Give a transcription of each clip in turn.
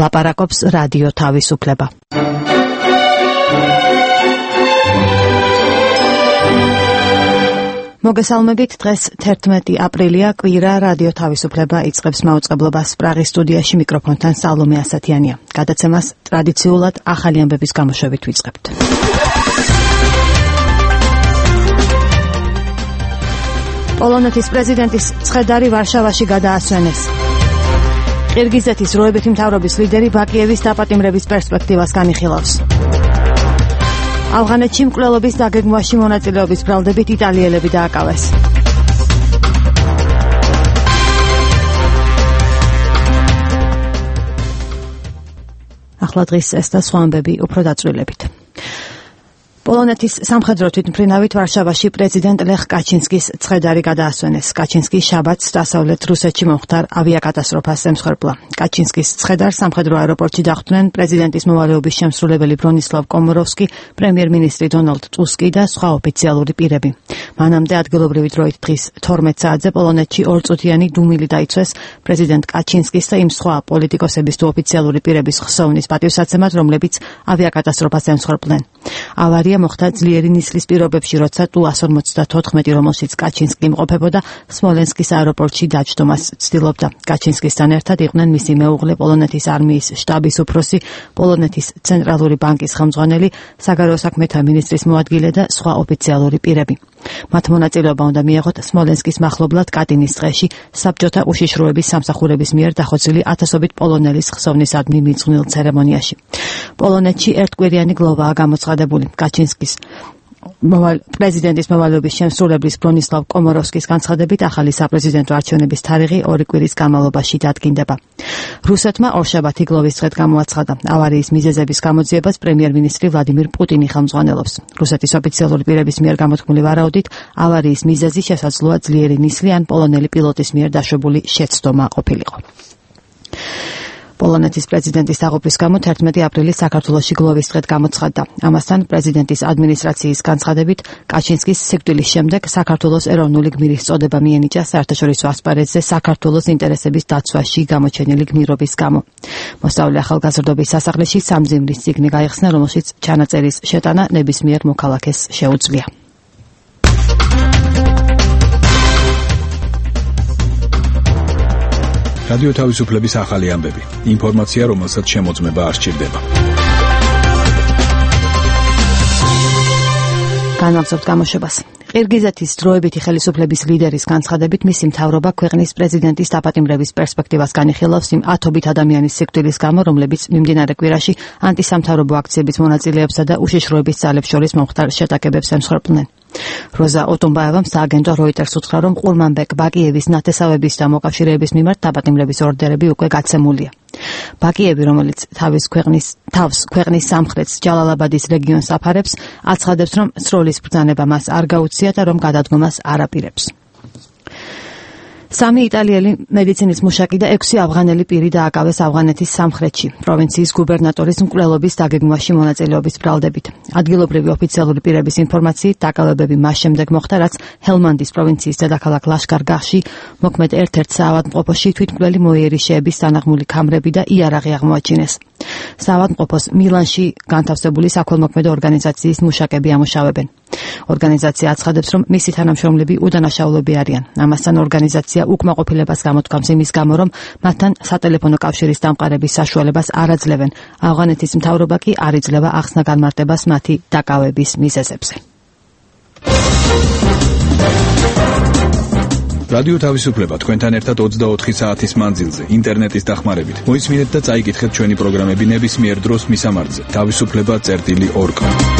ლაპარაკობს რადიო თავისუფლება. მოგესალმებით, დღეს 11 აპრილია, კვირა, რადიო თავისუფლება იწყებს მაუწყებლობას. პრაღის სტუდიაში მიკროფონთან სალომე ასათიანია. გადაცემას ტრადიციულად ახალი ამბების გამოშვებით ვიწყებთ. პოლონეთის პრეზიდენტის ცხედარი ვარშავაში გადაასვენეს. ყირგიზეთის როებითი მთავრობის ლიდერი ბაკიევის დაპატიმრების პერსპექტივას განიხილავს. ავღანეთში მკვლელობის დაგეგმვაში მონაწილეობის ბრალდებით იტალიელები დააკავეს. ახლა დღის ეს და სხვა ამბები უფრო დაწვრილებით. პოლონეთის სამხედრო თვითმფრინავით ვარშავაში პრეზიდენტ ლეხ კაჩინსკის ცხედარი გადაასვენეს. კაჩინსკი შაბათს დასავლეთ რუსეთში მომხდარ ავიაკატასტროფას ემსხვერპლა. კაჩინსკის ცხედარს სამხედრო აეროპორტში დახვდნენ პრეზიდენტის მოვალეობის შემსრულებელი ბრონისლავ კომოროვსკი, პრემიერ-მინისტრი დონალდ ტუსკი და სხვა ოფიციალური პირები. მანამდე ადგილობრივი დროით დღის 12 საათზე პოლონეთში ორწუთიანი დუმილი დაიცვეს პრეზიდენტ კაჩინსკის და იმ სხვა პოლიტიკოსების თუ ოფიციალური პირების ხსოვნის პატივსაცემად, რომლებიც ავიაკატასტროფას ემსხვერპლნენ. ავარია მოხდა ძლიერი ნისლის პირობებში, როცა Tu-154, რომელშიც კაჩინსკი იმყოფებოდა, სმოლენსკის აეროპორტში დაჯდომას ცდილობდა. კაჩინსკისთან ერთად იყვნენ მისი მეუღლე, პოლონეთის არმიის შტაბის უფროსი, პოლონეთის ცენტრალური ბანკის ხელმძღვანელი, საგარეო საქმეთა მინისტრის მოადგილე და სხვა ოფიციალური პირები. მათ მონაწილეობა უნდა მიეღოთ სმოლენსკის მახლობლად კატინის ტყეში საბჭოთა უშიშროების სამსახურების მიერ დახოცილი ათასობით პოლონელის ხსოვნისადმი მიძღვნილ ცერემონიაში. პოლონეთში ერთკვირიანი გლოვაა გამოცხადებული. კაჩინსკის პრეზიდენტის მოვალეობის შემსრულებლის ბრონისლავ კომოროვსკის განცხადებით, ახალი საპრეზიდენტო არჩევნების თარიღი 2 კვირის განმავლობაში დადგინდება. რუსეთმა ორშაბათი გლოვის დღედ გამოაცხადა. ავარიის მიზეზების გამოძიებას პრემიერ-მინისტრი ვლადიმირ პუტინი ხელმძღვანელობს. რუსეთის ოფიციალური პირების მიერ გამოთქმული ვარაუდით, ავარიის მიზეზი შესაძლოა ძლიერი ნისლი ან პოლონელი პილოტის მიერ დაშვებული შეცდომა ყოფილიყო. პოლონეთის პრეზიდენტის დაღუპვის გამო 11 აპრილის საქართველოში გლოვის დღედ გამოცხადდა. ამასთან პრეზიდენტის ადმინისტრაციის განცხადებით, კაჩინსკის სიკვდილის შემდეგ საქართველოს ეროვნული გმირის წოდება მიენიჭა საერთაშორისო ასპარეზზე საქართველოს ინტერესების დაცვაში გამოჩენილი გმირობის გამო. მოსწავლე ახალგაზრდობის სასახლეში სამძიმრის წიგნი გაიხსნა, რომელშიც ჩანაწერის შეტანა ნებისმიერ მოქალაქეს შეუძლია. რადიო თავისუფლების ახალი ამბები. ინფორმაცია, რომელსაც შემოწმება არ სჭირდება. განაგზავნებთ გამოშვებას. ყირგიზეთის დროებითი ხელისუფლების ლიდერის განცხადებით, მისი მთავრობა ქვეყნის პრეზიდენტის დაპატიმრების პერსპექტივას განიხილავს იმ ათობით ადამიანის სიკვდილის გამო, რომლებიც მიმდინარე კვირაში ანტისამთავრობო აქციების მონაწილეებსა და უშიშროების ძალებს შორის მომხდარ შეტაკებებს ემსხვერპლნენ. როზა ოტომბაევამ სააგენტო როიტერს უთხრა, რომ ყურმანბეკ ბაკიევის ნათესავების და მოკავშირეების მიმართ დაპატიმრების ორდერები უკვე გაცემულია. ბაკიევი, რომელიც თავს ქვეყნის სამხრეთს ჯალალაბადის რეგიონს აფარებს, აცხადებს, რომ სროლის ბრძანება მას არ გაუწია და რომ გადადგომას არ აპირებს. 3 იტალიელი მედიცინის მუშაკი და 6 ავღანელი პირი დააკავეს ავღანეთის სამხრეთში, პროვინციის გუბერნატორის მკვლელობის დაგეგმვაში მონაწილეობის ბრალდებით. ადგილობრივი ოფიციალური პირების ინფორმაციით, დაკავებები მას შემდეგ მოხდა, რაც ჰელმანდის პროვინციის დედაქალაქ ლაშკარ-გაჰში მოქმედ ერთ-ერთ საავადმყოფოში თვითმკვლელი მოიერიშეების დანაღმული ქამრები და იარაღი აღმოაჩინეს. საავადმყოფოს მილანში განთავსებული საქველმოქმედო ორგანიზაციის მუშაკები ამუშავებენ. ორგანიზაცია აცხადებს, რომ მისი თანამშრომლები უდანაშაულები არიან. ამასთან ორგანიზაცია უკმაყოფილებას გამოთქვამს იმის გამო, რომ მათთან სატელეფონო კავშირის დამყარების საშუალებას არ აძლევენ. ავღანეთის მთავრობა კი არ იძლევა ახსნა განმარტებას მათი დაკავების მიზეზებზე. რადიო თავისუფლება თქვენთან ერთად 24 საათის მანძილზე, ინტერნეტის დახმარებით. მოისმინეთ და წაიკითხეთ ჩვენი პროგრამები ნებისმიერ დროს მისამართზე. თავისუფლება.org.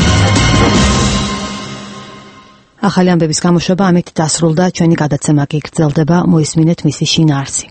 ახალი ამბების გამოშვება ამით დასრულდა, ჩვენი გადაცემა კი გრძელდება, მოისმინეთ მისი შინაარსი.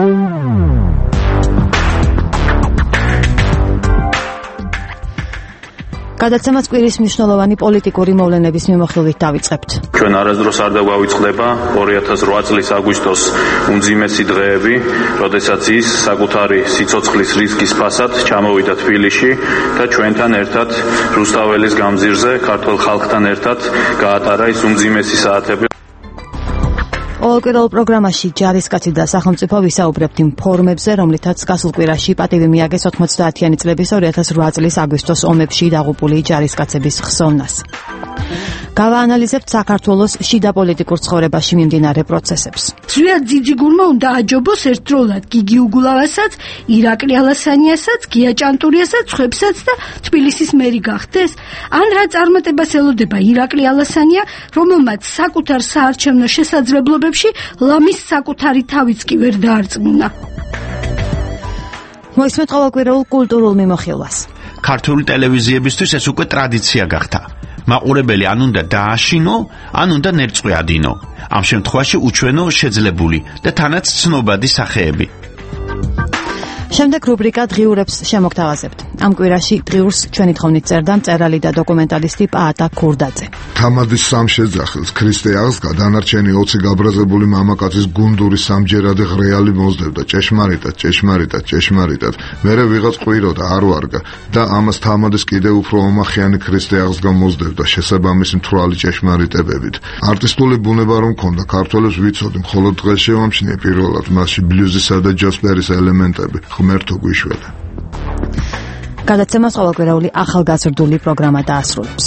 გადაცემას კვირის მნიშვნელოვანი პოლიტიკური მოვლენების მიმოხილვით დავიწყებთ. ჩვენ არასდროს არ დაგვაუწყდება 2008 წლის აგვისტოს უმძიმესი დღეები, როდესაც ის საკუთარი სიცოცხლის რისკის ფასად ჩამოვიდა თბილისში და ჩვენთან ერთად რუსთაველის გამზირზე ქართულ ხალხთან ერთად გაატარა ის უმძიმესი საათები. ყოველკვირეულ პროგრამაში ჯარისკაცი და სახელმწიფო ვისაუბრებთ იმ ფორმებზე, რომლითაც გასულ კვირაში პატივი მიაგეს 90-იანი წლების 2008 წლის აგვისტოს ომებში დაღუპული ჯარისკაცების ხსოვნას. გავაანალიზებთ საქართველოს შიდა პოლიტიკურ ცხოვრებაში მიმდინარე პროცესებს. ზვიად ძიძიგურმა უნდა აჯობოს ერთდროულად გიგი უგულავასაც, ირაკლი ალასანიასაც, გია ჭანტურიასაც, ხვებსაც და თბილისის მერი გახდეს? ან რა წარმატებას ელოდება ირაკლი ალასანია, რომელმაც საკუთარ საარჩევნო შესაძლებლობებში ლამის საკუთარი თავიც კი ვერ დაარწმუნა? მოისმენთ ყოველკვირეულ კულტურულ მიმოხილვას. ქართული ტელევიზიებისთვის ეს უკვე ტრადიცია გახდა. მაყურებელი ან უნდა დააშინო, ან უნდა ნერწყვი ადინო. ამ შემთხვევაში უჩვენო შეძლებული და თანაც ცნობადი სახეები. შემდეგ რუბრიკა დღიურებს შემოგთავაზებთ. ამ კვირაში დღიურს ჩვენი თხოვნით წერდა მწერალი და დოკუმენტალისტი პაატა ქურდაძე. თამადის სამშეძახელს ქრისტე აღსგა დანარჩენი 20 გაბრაზებული მამაკაცის გუნდური სამჯერადი ღრეალი მოძდებდა ჭეშმარიტად. მერე ვიღაც ყვიროდა არ ვარგა და ამას თამადის კიდევ უფრო ომახიანი ქრისტე აღსგა მოძდებდა შესაბამისი მთვრალი ჭეშმარიტებებით. არტისტული ბუნება რომ ქონდა ქართველებს ვიცოდი, მხოლოდ დღეს შევამჩნიე პირველად მასში ბლუზისა და ჯოსპერის ელემენტები. ღმერთო გვიშველა. გადაცემას ყოველკვირეული ახალგაზრდული პროგრამა დაასრულებს.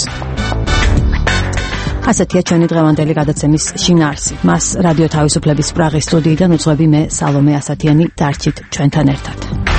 ასეთია ჩვენი დღევანდელი გადაცემის შინაარსი. მას რადიო თავისუფლების პრაღის სტუდიიდან უძღვები მე სალომე ასათიანი. დარჩით ჩვენთან ერთად.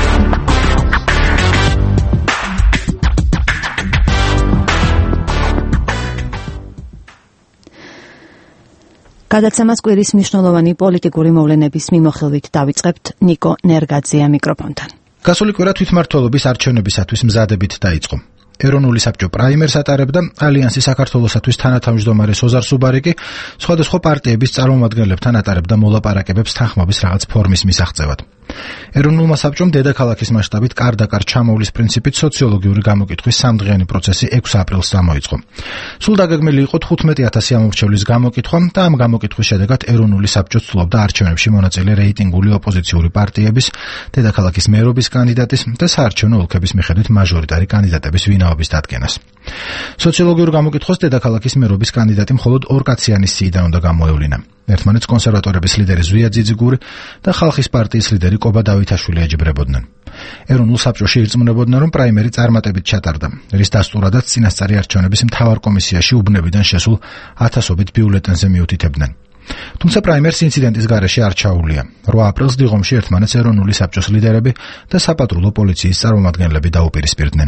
გადაცემას კვირის მნიშვნელოვანი პოლიტიკური მოვლენების მიმოხილვით დავიწყებთ. ნიკო ნერგაძეა მიკროფონთან. გასული კვირა თვითმმართველობის არჩევნებისათვის მზადებით დაიწყო. ეროვნული საბჭო პრაიმერს ატარებდა, ალიანსი საქართველოსათვის თანათავმჯდომარე ოზარ სუბარი კი სხვადასხვა პარტიების წარმომადგენლებთან ატარებდა მოლაპარაკებებს თანხმობის რაღაც ფორმის მისაღწევად. ეროვნულმა საბჭომ დედაქალაქის მასშტაბით კარდაკარ ჩამოვლის პრინციპით სოციოლოგიური გამოკითხვის სამდღიანი პროცესი 6 აპრილს გამოიწყო. სულ დაგეგმილი იყო 15,000 ამორჩევლის გამოკითხვა და ამ გამოკითხვის შედეგად ეროვნული საბჭო ცდილობდა არჩევნებში მონაწილე რეიტინგული ოპოზიციური პარტიების, დედაქალაქის მერობის კანდიდატის და საარჩევნო ოლქების მიხედვით მაჟორიტარი კანდიდატების ვინაობის დადგენას. სოციოლოგიურ გამოკითხვას დედაქალაქის მერობის კანდიდატი მხოლოდ 2 კაციანის სიიდან უნდა გამოევლინა. ერთმანეთს კონსერვატორების ლიდერი ზვია ძიძიგური და ხალხის პარტიის ლიდერი კობა დავითაშვილი ეჯიბრებოდნენ. ეროვნულ საბჭოში ირწმუნებოდნენ, რომ პრაიმერი წარმატებით ჩატარდა, რის დასტურადაც წინასწარი არჩევნების მთავარ კომისიაში უბნებიდან შესულ 1000-ობით ბიულეტენზე მიუთითებდნენ. თუმცა პრაიმერს ინციდენტის გარეშე არ ჩაუვლია. 8 აპრილს დიღომში ერთმანეთს ეროვნული საბჭოს ლიდერები და საპატრულო პოლიციის წარმომადგენლები დაუპირისპირდნენ.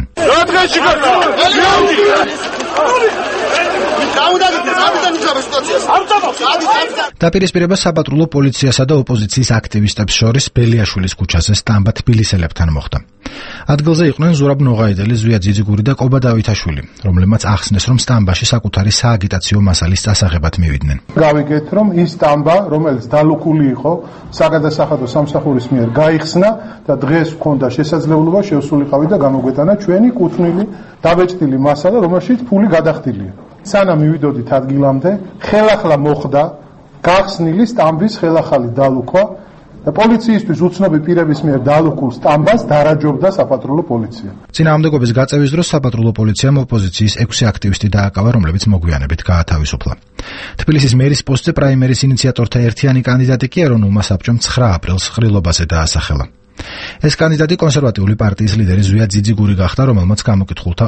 დაპირისპირება საპატრულო პოლიციასა და ოპოზიციის აქტივისტებს შორის ბელიაშვილის ქუჩაზე სტამბა თბილისელებთან მოხდა. ადგილზე იყვნენ ზურაბ ნოღაიდელი, ზვია ძიძიგური და კობა დავითაშვილი, რომლებმაც ახსნეს, რომ სტამბაში საკუთარი სააგიტაციო მასალის წასაღებად მივიდნენ. გავიგეთ, რომ ის სტამბა, რომელიც დალუქული იყო, საგადასახადო სამსახურის მიერ გაიხსნა და დღეს ჰქონდა შესაძლებლობა შევსულიყავით და გამოგვეტანა ჩვენი კუთვნილი დაბეჭდილი მასალა, რომელშიც ფული გადახდილია. სანამ მივიდოდით ადგილამდე, ხელახლა მოხდა გახსნილი სტამბის ხელახალი დალუქვა და პოლიციისთვის უცნობი პირების მიერ დალუქულ სტამბას დარაჯობდა საპატრულო პოლიცია. წინააღმდეგობის გაწევის დროს საპატრულო პოლიციამ ოპოზიციის 6 აქტივისტი დააკავა, რომლებიც მოგვიანებით გაათავისუფლა. თბილისის მერის პოსტზე პრაიმერის ინიციატორთა ერთიანი კანდიდატი კი ეროვნულმა საბჭომ 9 აპრილს ყრილობაზე დაასახელა. ეს კანდიდატი კონსერვატიული პარტიის ლიდერი ზვია ძიძიგური გახდა, რომელმაც გამოკითხულთა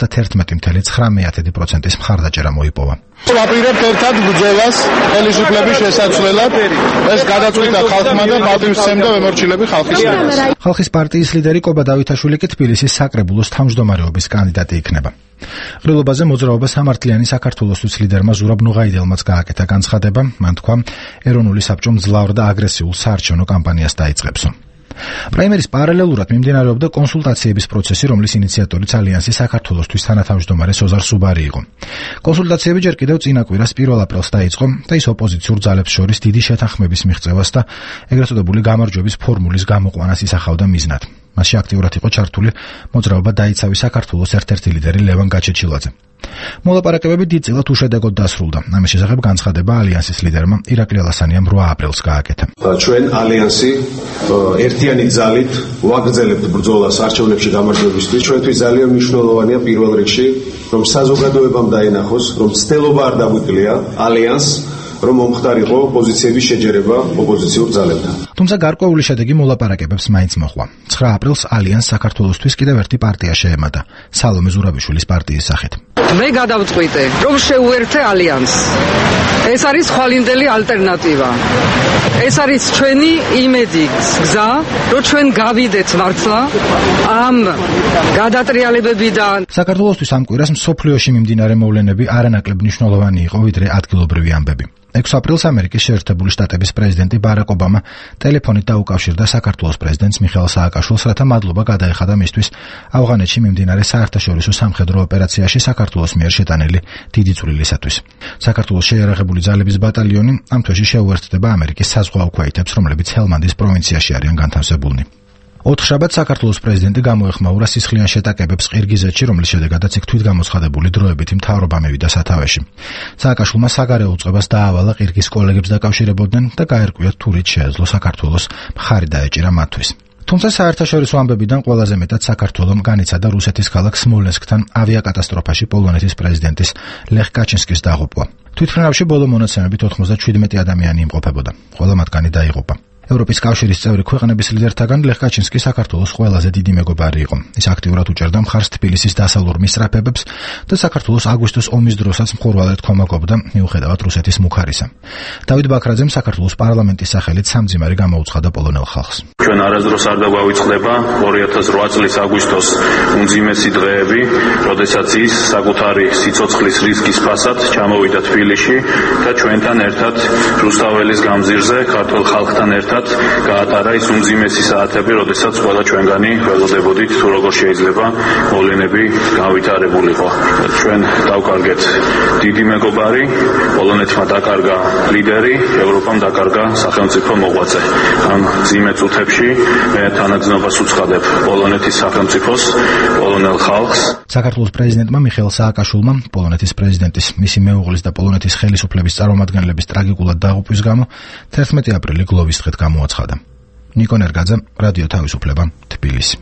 51.9%-ის მხარდაჭერა მოიპოვა. ვაპირებთ ერთად ბრძოლას ხელისუფლების შესაცვლელად. ეს გადაწყვიტა ხალხმა და პატივისცემდა ვემორჩილები ხალხის მიერ. ხალხის პარტიის ლიდერი კობა დავითაშვილი კი თბილისის საკრებულოს თავმჯდომარეობის კანდიდატი იქნება. ყრილობაზე მოძრაობა სამართლიანი საქართველოსთვის ლიდერმა ზურაბ ნოღაიდელმაც გააკეთა განცხადება, მან თქვა, ეროვნული საბჭომ ძლავრ და აგრესიულ საარჩევნო კამპანიას დაიწყებსო. პრაიმერის პარალელურად მიმდინარეობდა კონსულტაციების პროცესი, რომლის ინიციატორიც ალიანსი საქართველოსთვის თანათავმჯდომარე ოზარ სუბარი იყო. კონსულტაციები ჯერ კიდევ წინა კვირას 1 აპრილს დაიწყო და ის ოპოზიციურ ძალებს შორის დიდი შეთანხმების მიღწევას და ეგრეთ წოდებული გამარჯვების ფორმულის გამოყვანას ისახავდა მიზნად. მასში აქტიურად იყო ჩართული მოძრაობა დაიცავი საქართველოს ერთ-ერთი ლიდერი ლევან გაჩეჩილაძე. მოლაპარაკებები დიდწილად უშედეგოდ დასრულდა. ამის შესახებ განცხადება ალიანსის ლიდერმა ირაკლი ალასანიამ 8 აპრილს გააკეთა. ჩვენ ალიანსი ერთიანი ძალით ვაგრძელებთ ბრძოლას არჩევნებში გამარჯვებისთვის. ჩვენთვის ძალიან მნიშვნელოვანია პირველ რიგში, რომ საზოგადოებამ დაენახოს, რომ ცდელობა არ დაგვიკლია ალიანსს რომ მომხდარიყო პოზიციების შეჯერება ოპოზიციურ ძალებთან. თუმცა გარკვეული შედეგი მოლაპარაკებებს მაინც მოჰყვა. 9 აპრილს ალიანს საქართველოსთვის კიდევ ერთი პარტია შეემატა, სალომე ზურაბიშვილის პარტიის სახით. მე გადავწყვიტე, რომ შევუერთე ალიანსს. ეს არის ხვალინდელი ალტერნატივა. ეს არის ჩვენი იმედი, გზა, რომ ჩვენ გავიდეთ მართლა ამ გადატრიალებებიდან. საქართველოსთვის ამ კვირას მსოფლიოში მიმდინარე მოვლენები არანაკლებ მნიშვნელოვანი იყო, ვიდრე ადგილობრივი ამბები. 6 აპრილს ამერიკის შეერთებული შტატების პრეზიდენტი ბარაკ ობამა ტელეფონით დაუკავშირდა საქართველოს პრეზიდენტს მიხეილ სააკაშვილს, რათა მადლობა გადაეხადა მისთვის ავღანეთში მიმდინარე საერთაშორისო სამხედრო ოპერაციაში საქართველოს მიერ შეტანილი დიდი წვლილისათვის. საქართველოს შეიარაღებული ძალების ბატალიონი ამ თვეში შეუერთდება ამერიკის საზღვაო ქვეითებს, რომლებიც ჰელმანდის პროვინციაში არიან განთავსებულნი. 4 შაბათს საქართველოს პრეზიდენტი გამოეხმაურა სისხლიან შეტაკებებს ყირგიზეთში, რომლის შედეგადაც იქ თვითგამოცხადებული დროებითი მთავრობა მევიდა სათავეში. სააკაშვილმა საგარეო უწყებას დაავალა ყირგიზ კოლეგებს დაკავშირებოდნენ და გაერკვიათ თუ რით შეეძლო საქართველოს მხარი დაეჭირა მათთვის. თუმცა საერთაშორისო ამბებიდან ყველაზე მეტად საქართველომ განიცადა რუსეთის ქალაქ სმოლენსკთან ავიაკატასტროფაში პოლონეთის პრეზიდენტის ლეხ კაჩინსკის დაღუპვა. თვითმფრინავში ბოლო მონაცემებით 97 ადამიანი იმყოფებოდა, ყველა მათგანი დაიღუპა. ევროპის კავშირის წევრი ქვეყნების ლიდერთაგან ლეხ კაჩინსკი საქართველოს ყველაზე დიდი მეგობარი იყო. ის აქტიურად უჭერდა მხარს თბილისის დასალურ მისწრაფებებს და საქართველოს აგვისტოს ომის დროსაც მხურვალედ ქომაგობდა მიუხედავად რუსეთის მუქარისა. დავით ბაქრაძემ საქართველოს პარლამენტის სახელით სამძიმარი გამოუცხადა პოლონელ ხალხს. ჩვენ არასდროს არ დაგვაუწყდება 2008 წლის აგვისტოს უმძიმესი დღეები, როდესაც ის საკუთარი სიცოცხლის რისკის ფასად ჩამოვიდა თბილისში და ჩვენთან ერთად რუსთაველის გამზირზე ქართულ ხალხთან ერთად გაატარა ის უმძიმესი საათები, როდესაც ყველა ჩვენგანი ველოდებოდით თუ როგორ შეიძლება მოვლენები გავითარებულიყო. ჩვენ დავკარგეთ დიდი მეგობარი, პოლონეთმა დაკარგა ლიდერი, ევროპამ დაკარგა სახელმწიფო მოღვაწე. ამ მძიმე წუთებში მე თანაგზნობას უცხადებ პოლონეთის სახელმწიფოს, პოლონელ ხალხს. საქართველოს პრეზიდენტმა მიხეილ სააკაშვილმა პოლონეთის პრეზიდენტის, მისი მეუღლის და პოლონეთის ხელისუფლების წარმომადგენლების ტრაგიკულად დაღუპვის გამო 11 აპრილი გლოვის დღედ გამოაცხადა. ნიკო ნერგაძე, რადიო თავისუფლება, თბილისი.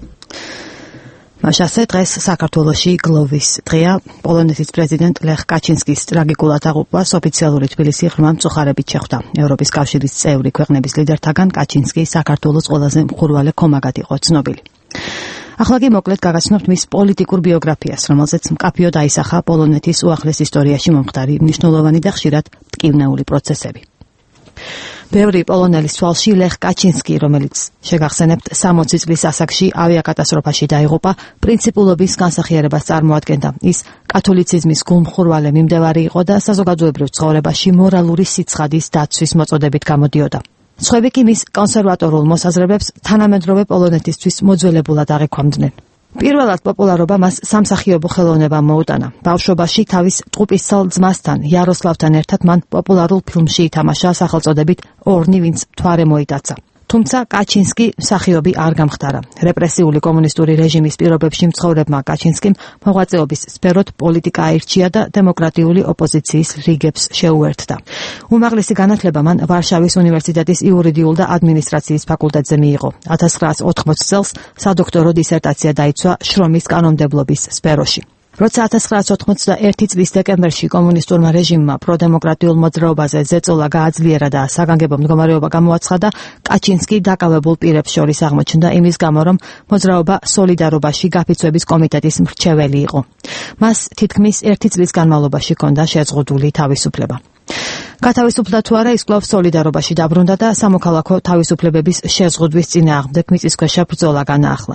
მაშასე დღეს საქართველოში გლოვის დღეა. პოლონეთის პრეზიდენტ ლეხ კაჩინსკის ტრაგიკულად დაღუპვას ოფიციალური თბილისი ღრმა მწუხარებით შეხვდა. ევროპის კავშირის წევრი ქვეყნების ლიდერთაგან კაჩინსკი საქართველოს ყველაზე მხურვალე ქომაგად იყო ცნობილი. ახლა კი მოკლედ გაგაცნობთ მის პოლიტიკურ ბიოგრაფიას, რომელზეც მკაფიოდ აისახა პოლონეთის უახლეს ისტორიაში მომხდარი მნიშვნელოვანი და ხშირად მტკივნეული პროცესები. ბევრი პოლონელის თვალში ლეხ კაჩინსკი, რომელიც შეგახსენებთ 60 წლის ასაკში ავიაკატასტროფაში დაიღუპა, პრინციპულობის განსახიერებას წარმოადგენდა. ის კათოლიციზმის გულმხურვალე მიმდევარი იყო და საზოგადოებრივ ცხოვრებაში მორალური სიცხადის დაცვის მოწოდებით გამოდიოდა. სხვები კი მის კონსერვატორულ მოსაზრებებს თანამედროვე პოლონეთისთვის მოძველებულად აღიქვამდნენ. პირველად პოპულარობა მას სამსახიობო ხელოვნებამ მოუტანა. ბავშვობაში თავის ტყუპისცალ ძმასთან, იაროსლავთან ერთად მან პოპულარულ ფილმში ითამაშა სახელწოდებით „ორნი, ვინც მთვარე მოიტაცა“. თუმცა კაჩინსკი მსახიობი არ გამხდარა. რეპრესიული კომუნისტური რეჟიმის პირობებში მცხოვრებმა კაჩინსკიმ მოღვაწეობის სფეროთ პოლიტიკა აირჩია და დემოკრატიული ოპოზიციის რიგებს შეუერთდა. უმაღლესი განათლება მან ვარშავის უნივერსიტეტის იურიდიულ და ადმინისტრაციის ფაკულტეტზე მიიღო. 1980 წელს სადოქტორო დისერტაცია დაიცვა შრომის კანონმდებლობის სფეროში. როცა 1991 წლის დეკემბერში კომუნისტურმა რეჟიმმა პროდემოკრატიულ მოძრაობაზე ზეწოლა გააძლიერა და საგანგებო მდგომარეობა გამოაცხადა, კაჩინსკი დაკავებულ პირებს შორის აღმოჩნდა იმის გამო, რომ მოძრაობა სოლიდარობაში გაფიცვების კომიტეტის მრჩეველი იყო. მას თითქმის 1 წლის განმავლობაში ჰქონდა შეზღუდული თავისუფლება. გათავისუფლდა თუ არა, ის კვლავ სოლიდარობაში დაბრუნდა და სამოქალაქო თავისუფლებების შეზღუდვის წინააღმდეგ მიწისქვეშა ბრძოლა განაახლა.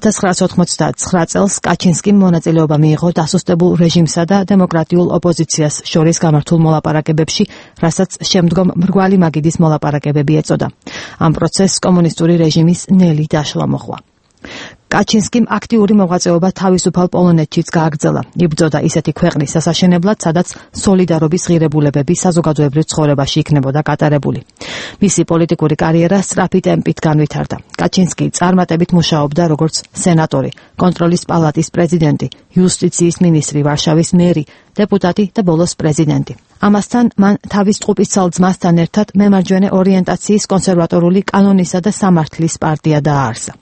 1989 წელს კაჩინსკიმ მონაწილეობა მიიღო დასუსტებულ რეჟიმსა და დემოკრატიულ ოპოზიციას შორის გამართულ მოლაპარაკებებში, რასაც შემდგომ მრგვალი მაგიდის მოლაპარაკებები ეწოდა. ამ პროცესს კომუნისტური რეჟიმის ნელი დაშლა მოჰყვა. კაჩინსკიმ აქტიური მოღვაწეობა თავისუფალ პოლონეთშიც გააგრძელა. იბრძოდა ისეთი ქვეყნის სასაშენებლად, სადაც სოლიდარობის ღირებულებები საზოგადოებრივ ცხოვრებაში იქნებოდა გატარებული. მისი პოლიტიკური კარიერა სწრაფი ტემპით განვითარდა. კაჩინსკი წარმატებით მუშაობდა როგორც სენატორი, კონტროლის პალატის პრეზიდენტი, იუსტიციის მინისტრი, ვარშავის მერი, დეპუტატი და ბოლოს პრეზიდენტი. ამასთან მან თავის ტყუპისცალ ძმასთან ერთად მემარჯვენე ორიენტაციის კონსერვატორული კანონისა და სამართლის პარტია დააარსა.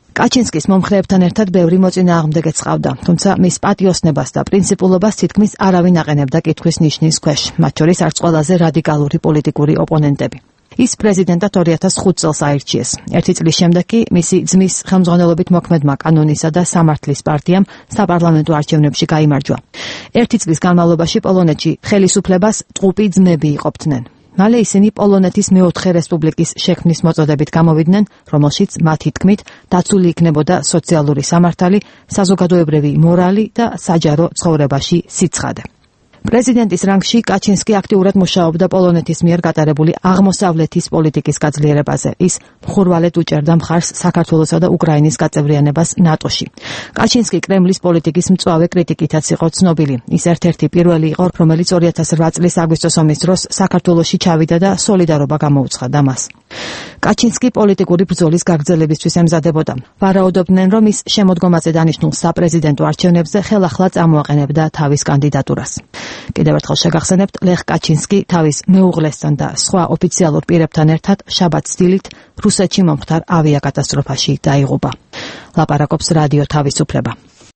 კაჩინსკის მომხრეებთან ერთად ბევრი მოწინააღმდეგეც ჰყავდა, თუმცა მის პატიოსნებას და პრინციპულობას თითქმის არავინ აყენებდა კითხვის ნიშნის ქვეშ, მათ შორის არც ყველაზე რადიკალური პოლიტიკური ოპონენტები. ის პრეზიდენტად 2005 წელს აირჩიეს. ერთი წლის შემდეგ კი მისი ძმის ხელმძღვანელობით მოქმედმა კანონისა და სამართლის პარტიამ საპარლამენტო არჩევნებში გაიმარჯვა. ერთი წლის განმავლობაში პოლონეთში ხელისუფლებას ტყუპი ძმები იყოფდნენ. მალე ისინი პოლონეთის მეოთხე რესპუბლიკის შექმნის მოწოდებით გამოვიდნენ, რომელშიც მათი თქმით დაცული იქნებოდა სოციალური სამართალი, საზოგადოებრივი მორალი და საჯარო ცხოვრებაში სიცხადე. პრეზიდენტის რანგში კაჩინსკი აქტიურად მუშაობდა პოლონეთის მიერ გატარებული აღმოსავლეთის პოლიტიკის გაძლიერებაზე. ის მხურვალედ უჭერდა მხარს საქართველოსა და უკრაინის გაწევრიანებას ნატოში. კაჩინსკი კრემლის პოლიტიკის მწვავე კრიტიკითაც იყო ცნობილი. ის ერთ-ერთი პირველი იყო, რომელიც 2008 წლის აგვისტოს ომის დროს საქართველოში ჩავიდა და სოლიდარობა გამოუცხადა მას. კაჩინსკი პოლიტიკური ბრძოლის გაგრძელებისთვის ემზადებოდა. ვარაუდობდნენ, რომ ის შემოდგომაზე დანიშნულ საპრეზიდენტო არჩევნებზე ხელახლა წამოაყენებდა თავის კანდიდატურას. კიდევ ერთხელ შეგახსენებთ, ლეხ კაჩინსკი თავის მეუღლესთან და სხვა ოფიციალურ პირებთან ერთად შაბათს დილით რუსეთში მომხდარ ავიაკატასტროფაში დაიღუპა. ლაპარაკობს რადიო თავისუფლება.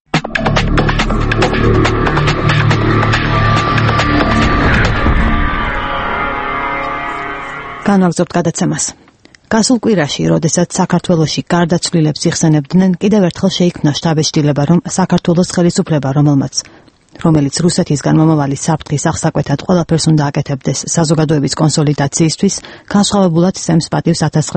განვაგრძობთ გადაცემას. გასულ კვირაში, როდესაც საქართველოში გარდაცვლილებს იხსენებდნენ, კიდევ ერთხელ შეიქმნა შთაბეჭდილება, რომ საქართველოს ხელისუფლება, რომელიც რუსეთისგან მომავალი საფრთხის აღსაკვეთად ყველაფერს უნდა აკეთებდეს საზოგადოების კონსოლიდაციისთვის, განსხვავებულად სცემს პატივს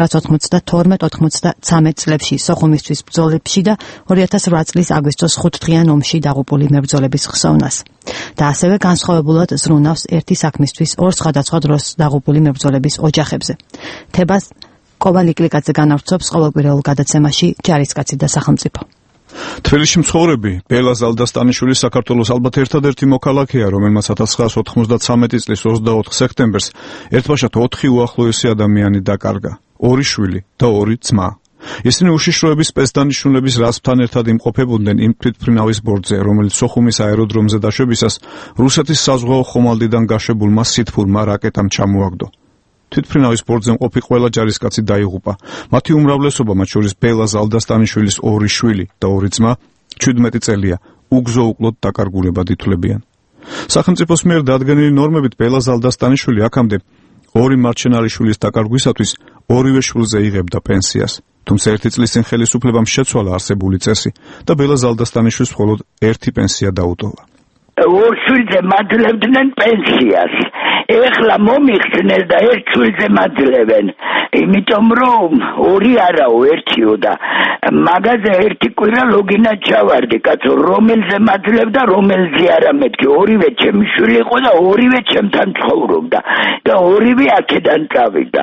1992-93 წლებში სოხუმისთვის ბრძოლებში და 2008 წლის აგვისტოს 5 დღიან ომში დაღუპული მებრძოლების ხსოვნას. და ასევე განსხვავებულად ზრუნავს ერთი საქმისთვის ორ სხვადასხვა დროს დაღუპული მებრძოლების ოჯახებზე. თებას კოვალ იკლიკაძე განავრცობს ყოველკვირეულ გადაცემაში ჯარისკაცი და სახელმწიფო. თბილისში მცხოვრები ბელა ზალდასტანიშვილი საქართველოს ალბათ ერთადერთი მოქალაქეა, რომელმაც 1993 წლის 24 სექტემბერს ერთბაშად 4 უახლოესი ადამიანი დაკარგა, 2 შვილი და 2 ძმა. ისინი უშიშროების სპეცდანიშნულების რაზმთან ერთად იმყოფებოდნენ იმ თვითმფრინავის ბორტზე, რომელიც სოხუმის აეროდრომზე დაშვებისას რუსეთის საზღვაო ხომალდიდან გაშვებულმა სითფურმა რაკეტამ ჩამოაგდო. თვითმფრინავის ბორტზე მყოფი ყველა ჯარისკაცი დაიღუპა. მათი უმრავლესობა, მათ შორის ბელა ზალდასტანიშვილის 2 შვილი და 2 ძმა, 17 წელია, უგზო-უკლოდ დაკარგულებად ითვლებიან. სახელმწიფოს მიერ დადგენილი ნორმებით ბელა ზალდასტანიშვილი აქამდე 2 მარჩენარიშვილის დაკარგვისათვის 2-ვე შვილზე იღებდა პენსიას. თუმცა 1 წლის წინ ხელისუფლებამ შეცვალა არსებული წესი და ბელა ზალდასტანიშვილს მხოლოდ 1 პენსია დაუტოვა. 2 შვილზე მადლებდნენ პენსიას. ეხლა მომიხსნეს და 1 შვილზე მადლევენ. იმიტომ რომ 2 არაო 1-ო და მაგაზე 1 კვირა ლოგინად ჩავარდი, კაცო, რომელზე მადლებდა, რომელზე არა მეთქი. 2-ვე ჩემი შვილი იყო და 2-ვე ჩემთან ცხოვრობდა და 2-ვე აქედან წავიდა.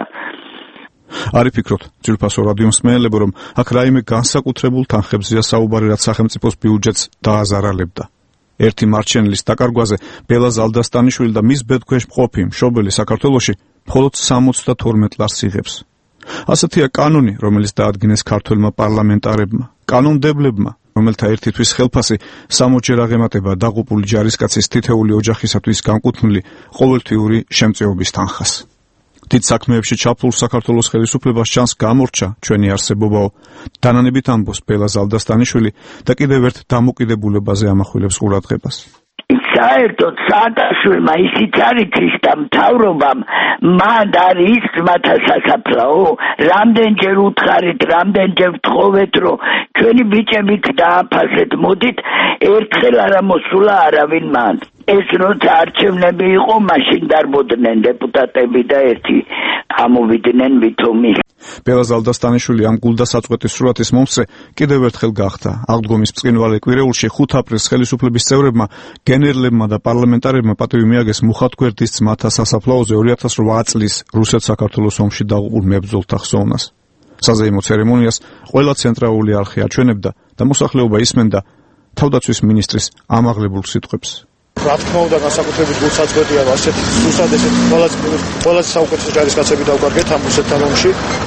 არ იფიქროთ, ძვირფასო რადიო მსმენელებო, რომ აქ რაიმე განსაკუთრებულ თანხებზეა საუბარი, რაც სახელმწიფოს ბიუჯეტს დააზარალებდა. ერთი მარჩენლის დაკარგვაზე ბელა ზალდასტანიშვილი და მის ბედქვეშ მყოფი მშობელი საქართველოში მხოლოდ 72 ლარს იღებს. ასეთია კანონი, რომელიც დაადგინეს ქართველმა პარლამენტარებმა, კანონმდებლებმა, რომელთა ერთისთვის ხელფასი 60-ჯერ აღემატება დაღუპული ჯარისკაცის თითეული ოჯახისათვის განკუთვნილი ყოველთვიური შემწეობის თანხას. დიდ საქმეებში ჩაფლულ საქართველოს ხელისუფლებას ჩანს გამორჩა ჩვენი არსებობაო, დანანებით ამბობს ბელა ზალდასტანიშვილი და კიდევ ერთ დამოკიდებულებაზე ამახვილებს ყურადღებას. საერთოდ სააკაშვილმა ისიც არ იცის და მთავრობამ მან არის ძმათა სასაფლაო, რამდენჯერ უთხარით, რამდენჯერ ვთხოვეთ, რომ ჩვენი ბიჭებით დააფასეთ, მოდით, ერთხელ არ ამოსულა არავინ მან. ეს როცა არჩევნები იყო, მაშინ დარბოდნენ დეპუტატები და ერთი ამოვიდნენ ვითომის. ბელა ზალდასტანიშვილი ამ გულდასაწყვეტის სურათის მომსწრე კიდევ ერთხელ გახდა. აღდგომის ბრწყინვალე კვირეულში 5 აპრილს ხელისუფლების წევრებმა, გენერლებმა და პარლამენტარებმა პატივი მიაგეს მუხათგვერდის ძმათა სასაფლაოზე 2008 წლის რუსეთ-საქართველოს ომში დაღუპულ მებრძოლთა ხსოვნას. საზეიმო ცერემონიას ყველა ცენტრალური არხი აჩვენებდა და მოსახლეობა ისმენდა თავდაცვის მინისტრის ამაღლებულ სიტყვებს. რა თქმა უნდა, განსაკუთრებით გულსაწყობია ასეთი სუსად ესეთი ყველაზე საუკეთესო ჯარისკაცები დავკარგეთ ამ რუსეთთან ომში.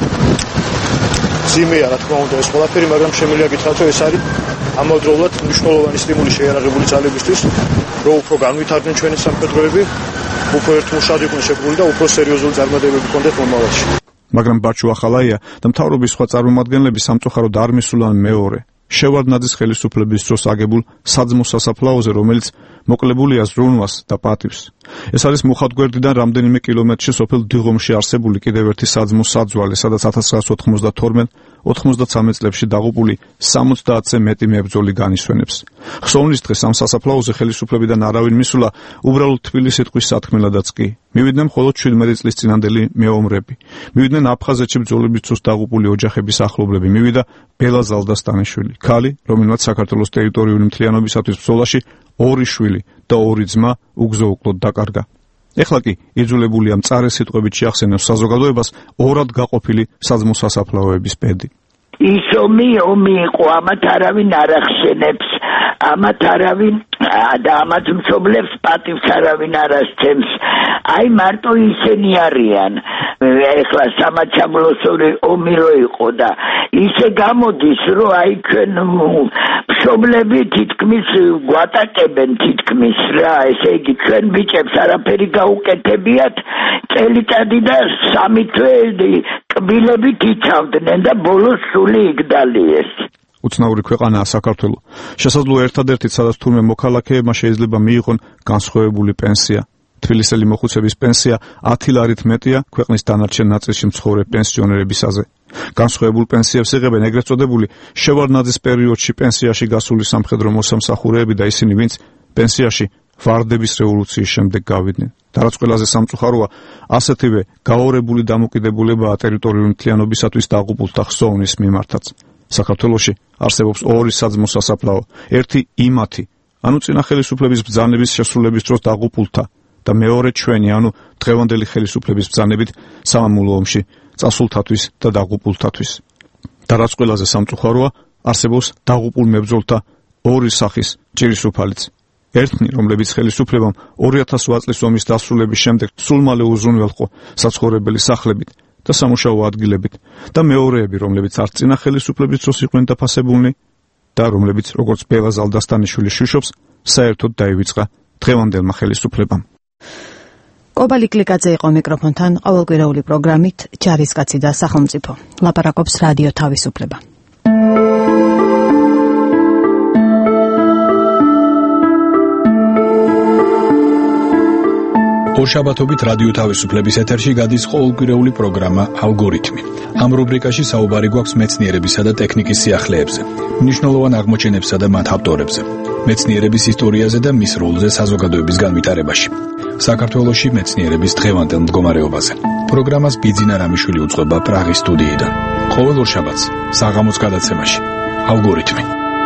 ძიმეა რა თქმა უნდა ეს ყველაფერი, მაგრამ შემიძლია გითხრათ, რომ ეს არის ამავდროულად მნიშვნელოვანი სტიმული შეიარაღებული ძალებისთვის, რომ უფრო განვითარდნენ ჩვენი სამხედროები, უფრო ერთმუშად იყვნენ შეგრული და უფრო სერიოზული წარმატებები ჰქონდეთ მომავალში. მაგრამ ბაჩუ ახალაია და მთავრობის სხვა წარმომადგენლები სამწუხაროდ არ მისულან მეორე შევარდნაძის ხელისუფლების დროს აგებულ საძმო სასაფლაოზე, რომელიც მოკლებულია ზრუნვას და პატივს. ეს არის მუხათგვერდიდან რამდენიმე კილომეტრში სოფელ დიღომში არსებული კიდევ ერთი საძმო საძვალე, სადაც 1992-93 წლებში დაღუპული 70-ზე მეტი მებრძოლი განისვენებს. ხსოვნის დღეს ამ სასაფლაოზე ხელისუფლებიდან არავინ მისულა, უბრალოდ თბილი სიტყვის სათქმელადაც კი. მივიდნენ მხოლოდ 17 წლის წინანდელი მეომრები. მივიდნენ აფხაზეთში ბრძოლების დროს დაღუპული ოჯახების ახლობლები. მივიდა ბელა ზალდასტანიშვილი, ქალი, რომელმაც საქართველოს ტერიტორიული მთლიანობისათვის ბრძოლაში 2 შვილი და 2 ძმა უგზო-უკლოდ დაკარგა. ეხლა კი იძულებულია მწარე სიტყვებით შეახსენოს საზოგადოებას ორად გაყოფილი საძმო სასაფლაოების ბედი. ის ომი იყო, ამათ არავინ არ ახსენებს, ამათ არავინ და ამათ მშობლებს პატივს არავინ არ ასცემს. აი მარტო ისინი არიან. ეხლა სამაჩაბლოს ომი რო იყო და ისე გამოდის, რომ აი ჩვენ მშობლები თითქმის გვატაკებენ თითქმის რა, ესე იგი ჩვენ ბიჭებს არაფერი გაუკეთებიათ, წელიწადი და 3 თვე კბილებით იცავდნენ და ბოლოს სული იგდალიეს. უცნაური ქვეყანაა საქართველო. შესაძლოა ერთადერთი, სადაც თურმე მოქალაქეებმა შეიძლება მიიღონ განსხვავებული პენსია. თბილისელი მოხუცების პენსია 10 ლარით მეტია ქვეყნის დანარჩენ ნაწილში მცხოვრე პენსიონერებისაზე. განსხვავებულ პენსიებს იღებენ ეგრეთ წოდებული შევარდნაძის პერიოდში პენსიაში გასული სამხედრო მოსამსახურეები და ისინი, ვინც პენსიაში ვარდების რევოლუციის შემდეგ გავიდნენ. და რაც ყველაზე სამწუხაროა, ასეთივე გაორებული დამოკიდებულებაა ტერიტორიული მთლიანობისათვის დაღუპულთა ხსოვნის მიმართაც. საქართველოში არსებობს 2 საძმო სასაფლაო, ერთი იმათი, ანუ წინა ხელისუფლების ბრძანების შესრულების დროს დაღუპულთა და მეორე ჩვენი, ანუ დღევანდელი ხელისუფლების ბრძანებით სამამულო ომში წასულთათვის და დაღუპულთათვის. და რაც ყველაზე სამწუხაროა, არსებობს დაღუპულ მებრძოლთა 2 სახის ჭირისუფალიც. ერთნი, რომლებიც ხელისუფლებამ 2008 წლის ომის დასრულების შემდეგ სულ მალე უზრუნველყო საცხოვრებელი სახლებით და სამუშაო ადგილებით და მეორეები, რომლებიც არც წინა ხელისუფლების დროს იყვნენ დაფასებულნი და რომლებიც, როგორც ბელა ზალდასტანიშვილი შუშობს, საერთოდ დაივიწყა დღევანდელმა ხელისუფლებამ. კობალი კლიკაძე იყო მიკროფონთან, ყოველკვირეული პროგრამით ჯარისკაცი და სახელმწიფო. ლაპარაკობს რადიო თავისუფლება. ორშაბათობით რადიო თავისუფლების ეთერში გადის ყოველკვირეული პროგრამა ალგორითმი. ამ რუბრიკაში საუბარი გვაქვს მეცნიერებისა და ტექნიკის სიახლეებზე, მნიშვნელოვან აღმოჩენებსა და მათ ავტორებზე, მეცნიერების ისტორიაზე და მის როლზე საზოგადოების განვითარებაში. საქართველოში მეცნიერების დღევანდელ მდგომარეობაზე. პროგრამას ბიძინა რამიშვილი უძღვება პრაღის სტუდიიდან. ყოველ ორშაბათს საღამოს გადაცემაში ალგორითმი.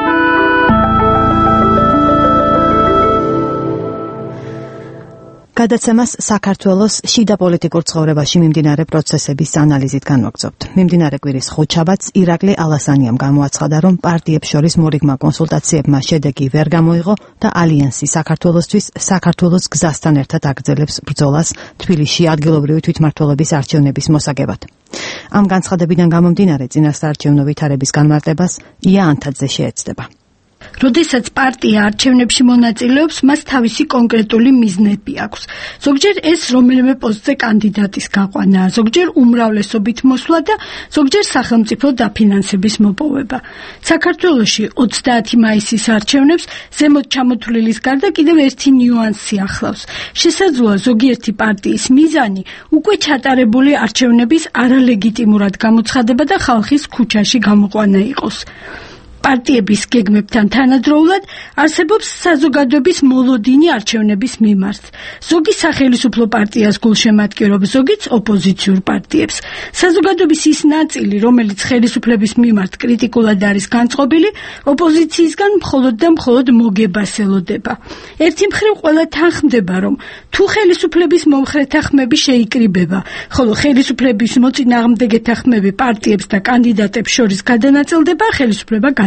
გადაცემას საქართველოს შიდა პოლიტიკურ ცხოვრებაში მიმდინარე პროცესების ანალიზით განვაგრძობთ. მიმდინარე კვირის ხუთშაბათს ირაკლი ალასანიამ გამოაცხადა, რომ პარტიებს შორის მორიგმა კონსულტაციებმა შედეგი ვერ გამოიღო და ალიანსი საქართველოსთვის საქართველოს გზასთან ერთად აგრძელებს ბრძოლას თბილისში ადგილობრივი თვითმმართველობის არჩევნების მოსაგებად. ამ განცხადებიდან გამომდინარე წინასაარჩევნო ვითარების განმარტებას ია ანთაძე შეეცდება. როდესაც პარტია არჩევნებში მონაწილეობს, მას თავისი კონკრეტული მიზნები აქვს. ზოგჯერ ეს რომელიმე პოსტზე კანდიდატის გაყვანა, ზოგჯერ უმრავლესობით მოსვლა და ზოგჯერ სახელმწიფო დაფინანსების მოპოვება. საქართველოში 30 მაისის არჩევნებს ზემოთ ჩამოთვლილის გარდა კიდევ ერთი ნიუანსი ახლავს. შესაძლოა ზოგიერთი პარტიის მიზანი უკვე ჩატარებული არჩევნების არალეგიტიმურად გამოცხადება და ხალხის ქუჩაში გამოყვანა იყოს. პარტიების გეგმებთან თანადროულად არსებობს საზოგადოების მოლოდინი არჩევნების მიმართ. ზოგი სახელმწიფო პარტიას გულშემატკივრობს, ზოგიც ოპოზიციურ პარტიებს. საზოგადოების ის ნაწილი, რომელიც ხელისუფლების მიმართ კრიტიკულად არის განწყობილი, ოპოზიციისგან მხოლოდ და მხოლოდ მოგებას ელოდება. ერთი მხრივ ყველა თანხმდება, რომ თუ ხელისუფლების მომხრეთა ხმები შეიკრიბება, ხოლო ხელისუფლების მოწინააღმდეგეთა ხმები პარტიებს და კანდიდატებს შორის გადანაწილდება, ხელისუფლება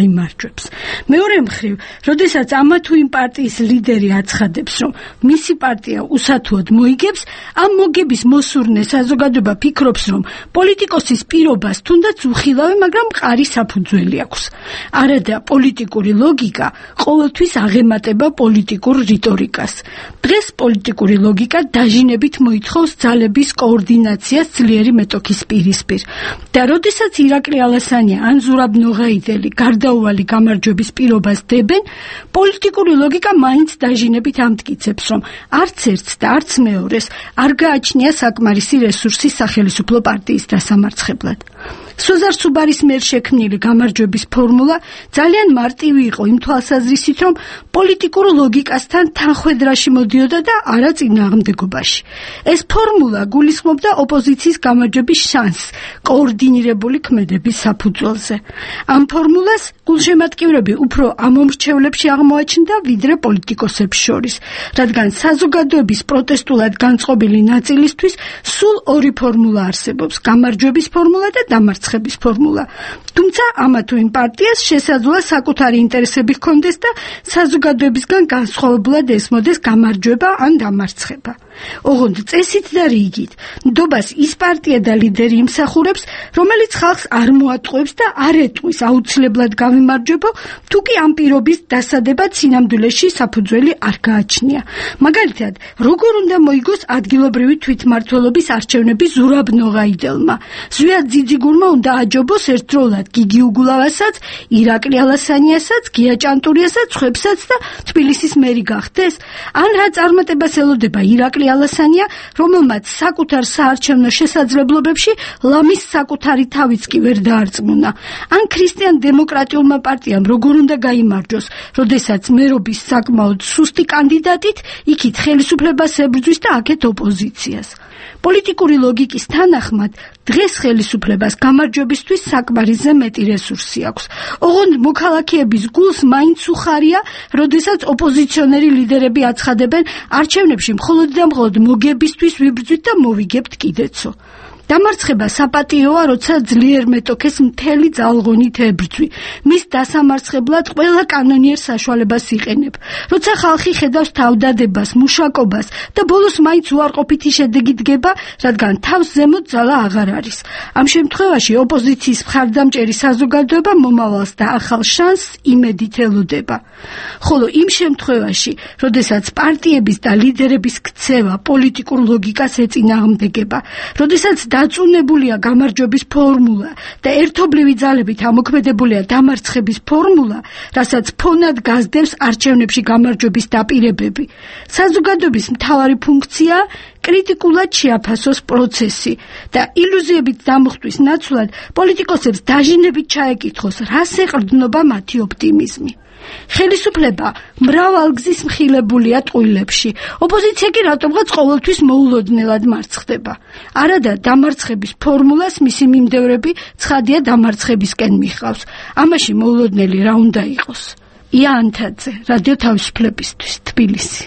გაიმარჯვებს. მეორე მხრივ, როდესაც ამა თუ იმ პარტიის ლიდერი აცხადებს, რომ მისი პარტია უსათუოდ მოიგებს, ამ მოგების მოსურნე საზოგადოება ფიქრობს, რომ პოლიტიკოსის პირობას თუნდაც უხილავი, მაგრამ მყარი საფუძველი აქვს. არადა პოლიტიკური ლოგიკა ყოველთვის აღემატება პოლიტიკურ რიტორიკას. დღეს პოლიტიკური ლოგიკა დაჟინებით მოითხოვს ძალების კოორდინაციას ძლიერი მეტოქის პირისპირ. და როდესაც ირაკლი ალასანია ან ზურაბ ნოღაიდელი გარდაუვალი გამარჯვების პირობას დებენ, პოლიტიკური ლოგიკა მაინც დაჟინებით ამტკიცებს, რომ არც ერთს და არც მეორეს არ გააჩნია საკმარისი რესურსი სახელმწიფო პარტიის დასამარცხებლად. სოზარ სუბარის მიერ შექმნილი გამარჯვების ფორმულა ძალიან მარტივი იყო იმ თვალსაზრისით, რომ პოლიტიკურ ლოგიკასთან თანხვედრაში მოდიოდა და არა წინააღმდეგობაში. ეს ფორმულა გულისხმობდა ოპოზიციის გამარჯვების შანსს კოორდინირებული ქმედების საფუძველზე. ამ ფორმულას გულშემატკივრები უფრო ამომრჩევლებში აღმოაჩნდა ვიდრე პოლიტიკოსებს შორის, რადგან საზოგადოების პროტესტულად განწყობილი ნაწილისთვის სულ ორი ფორმულა არსებობს: გამარჯვების ფორმულა და დამარცხების ფორმულა. თუმცა ამა თუ იმ პარტიას შესაძლოა საკუთარი ინტერესები ჰქონდეს და საზოგადოებისგან განსხვავებულად ესმოდეს გამარჯვება ან დამარცხება. ოღონდ წესით და რიგით ნდობას ის პარტია და ლიდერი იმსახურებს, რომელიც ხალხს არ მოატყუებს და არ ეტყვის აუცილებლად გავიმარჯვებო, თუ კი ამ პირობის დასადებად სინამდვილეში საფუძველი არ გააჩნია. მაგალითად, როგორ უნდა მოიგოს ადგილობრივი თვითმმართველობის არჩევნები ზურაბ ნოღაიდელმა? ზვიად ძიძიგურმა უნდა აჯობოს ერთდროულად გიგი უგულავასაც, ირაკლი ალასანიასაც, გია ჭანტურიასაც, ხვებსაც და თბილისის მერი გახდეს? ან რა წარმატებას ელოდება ირაკლი ალასანია, რომელმაც საკუთარ საარჩევნო შესაძლებლობებში ლამის საკუთარი თავიც კი ვერ დაარწმუნა? ან ქრისტიან დემოკრატიულმა პარტიამ როგორ უნდა გაიმარჯვოს, როდესაც მერობის საკმაოდ სუსტი კანდიდატით იქით ხელისუფლებას ებრძვის და აქეთ ოპოზიციას? პოლიტიკური ლოგიკის თანახმად დღეს ხელისუფლებას გამარჯვებისთვის საკმარისზე მეტი რესურსი აქვს. ოღონდ მოქალაქეების გულს მაინც უხარია, როდესაც ოპოზიციონერი ლიდერები აცხადებენ, არჩევნებში მხოლოდ და მხოლოდ მოგებისთვის ვიბრძვით და მოვიგებთ კიდეცო. დამარცხება საპატიოა, როცა ძლიერ მეტოქეს მთელი ძალღონით ებრძვი. მის დასამარცხებლად ყველა კანონიერ საშუალებას იყენებ. როცა ხალხი ხედავს თავდადებას, მუშაკობას და ბოლოს მაინც უარყოფითი შედეგი დგება, რადგან თავს ზემოთ ძალა აღარ არის. ამ შემთხვევაში ოპოზიციის მხარდამჭერი საზოგადოება მომავალს და ახალ შანსს იმედით ელოდება. ხოლო იმ შემთხვევაში, როდესაც პარტიების და ლიდერების ქცევა პოლიტიკურ ლოგიკას ეწინააღმდეგება, როდესაც დაწუნებულია გამარჯვების ფორმულა და ერთობლივი ძალებით ამოქმედებულია დამარცხების ფორმულა, რასაც ფონად გასდევს არჩევნებში გამარჯვების დაპირებები. საზოგადოების მთავარი ფუნქცია კრიტიკულად შეაფასოს პროცესი და ილუზიებით დამხვთვის ნაცვლად პოლიტიკოსებს დაჟინებით ჩაეკითხოს, რას ეყრდნობა მათი ოპტიმიზმი. ხელისუფლება მრავალგზის მხილებულია ტყუილებში. ოპოზიცია კი რატომღაც ყოველთვის მოულოდნელად მარცხდება. არადა დამარცხების ფორმულას მისი მიმდევრები ცხადია დამარცხებისკენ მიჰყავს. ამაში მოულოდნელი რა უნდა იყოს? ია ანთაძე, რადიო თავისუფლებისთვის, თბილისი.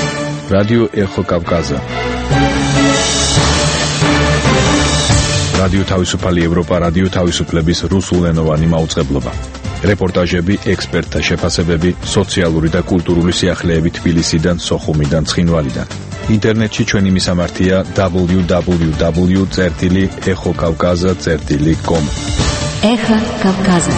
რადიო ეხო კავკაზა. რადიო თავისუფალი ევროპა, რადიო თავისუფლების რუსულენოვანი მაუწყებლობა. რეპორტაჟები, ექსპერტთა შეფასებები, სოციალური და კულტურული სიახლეები თბილისიდან, სოხუმიდან, ცხინვალიდან. ინტერნეტში ჩვენი მისამართია www.exokavkaza.com. ეხა კავკაზა.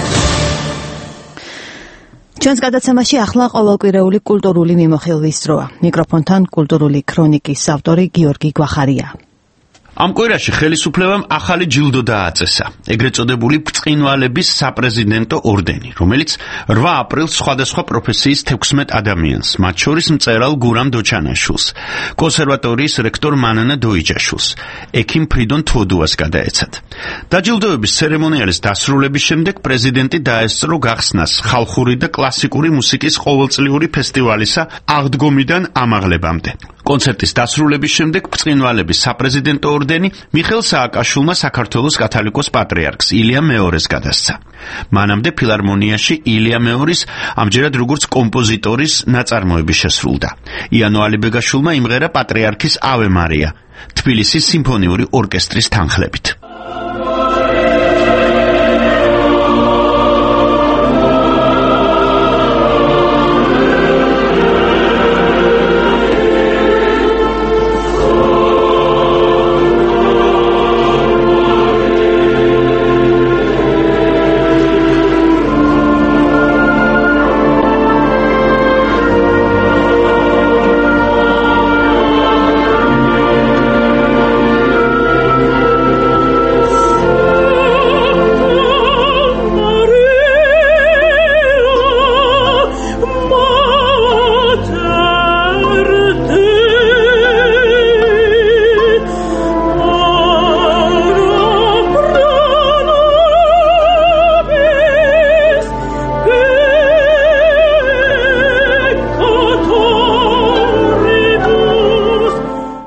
ჩვენს გადაცემაში ახლა ყოველკვირეული კულტურული მიმოხილვის დროა. მიკროფონთან კულტურული ქრონიკის ავტორი გიორგი გვახარია. ამ კვირაში ხელისუფლებამ ახალი ჯილდო დააწესა, ეგრეთ წოდებული ბრწყინვალების საპრეზიდენტო ორდენი, რომელიც 8 აპრილს სხვადასხვა პროფესიის 16 ადამიანს, მათ შორის მწერალ გურამ დოჩანაშვილს, კონსერვატორიის რექტორ მანანა დოიჯაშვილს, ექიმ ფრიდონ თვოდუას გადაეცათ. დაჯილდოების ცერემონიალის დასრულების შემდეგ პრეზიდენტი დაესწრო გახსნას ხალხური და კლასიკური მუსიკის ყოველწლიური ფესტივალისა აღდგომიდან ამაღლებამდე. კონცერტის დასრულების შემდეგ ბრწყინვალების საპრეზიდენტო ორდენი მიხეილ სააკაშვილმა საქართველოს კათოლიკოს პატრიარქს ილია მეორეს გადასცა. მანამდე ფილარმონიაში ილია მეორის ამჯერად როგორც კომპოზიტორის ნაწარმოები შესრულდა. იანო ალიბეგაშვილმა იმღერა პატრიარქის ავე მარია თბილისის სიმფონიური ორკესტრის თანხლებით.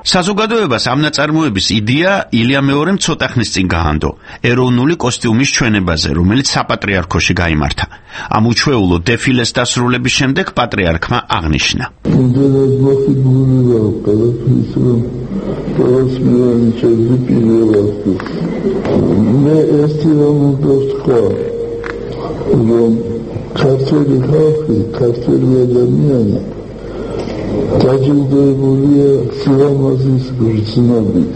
საზოგადოებას ამ ნაწარმოების იდეა ილია მეორემ ცოტა ხნის წინ გაანდო ეროვნული კოსტიუმის ჩვენებაზე, რომელიც საპატრიარქოში გაიმართა. ამ უჩვეულო დეფილეს დასრულების შემდეგ პატრიარქმა აღნიშნა: ქართველი ხალხი, ქართველი ადამიანი დაჯილდოებულია სილამაზის გრძნობით,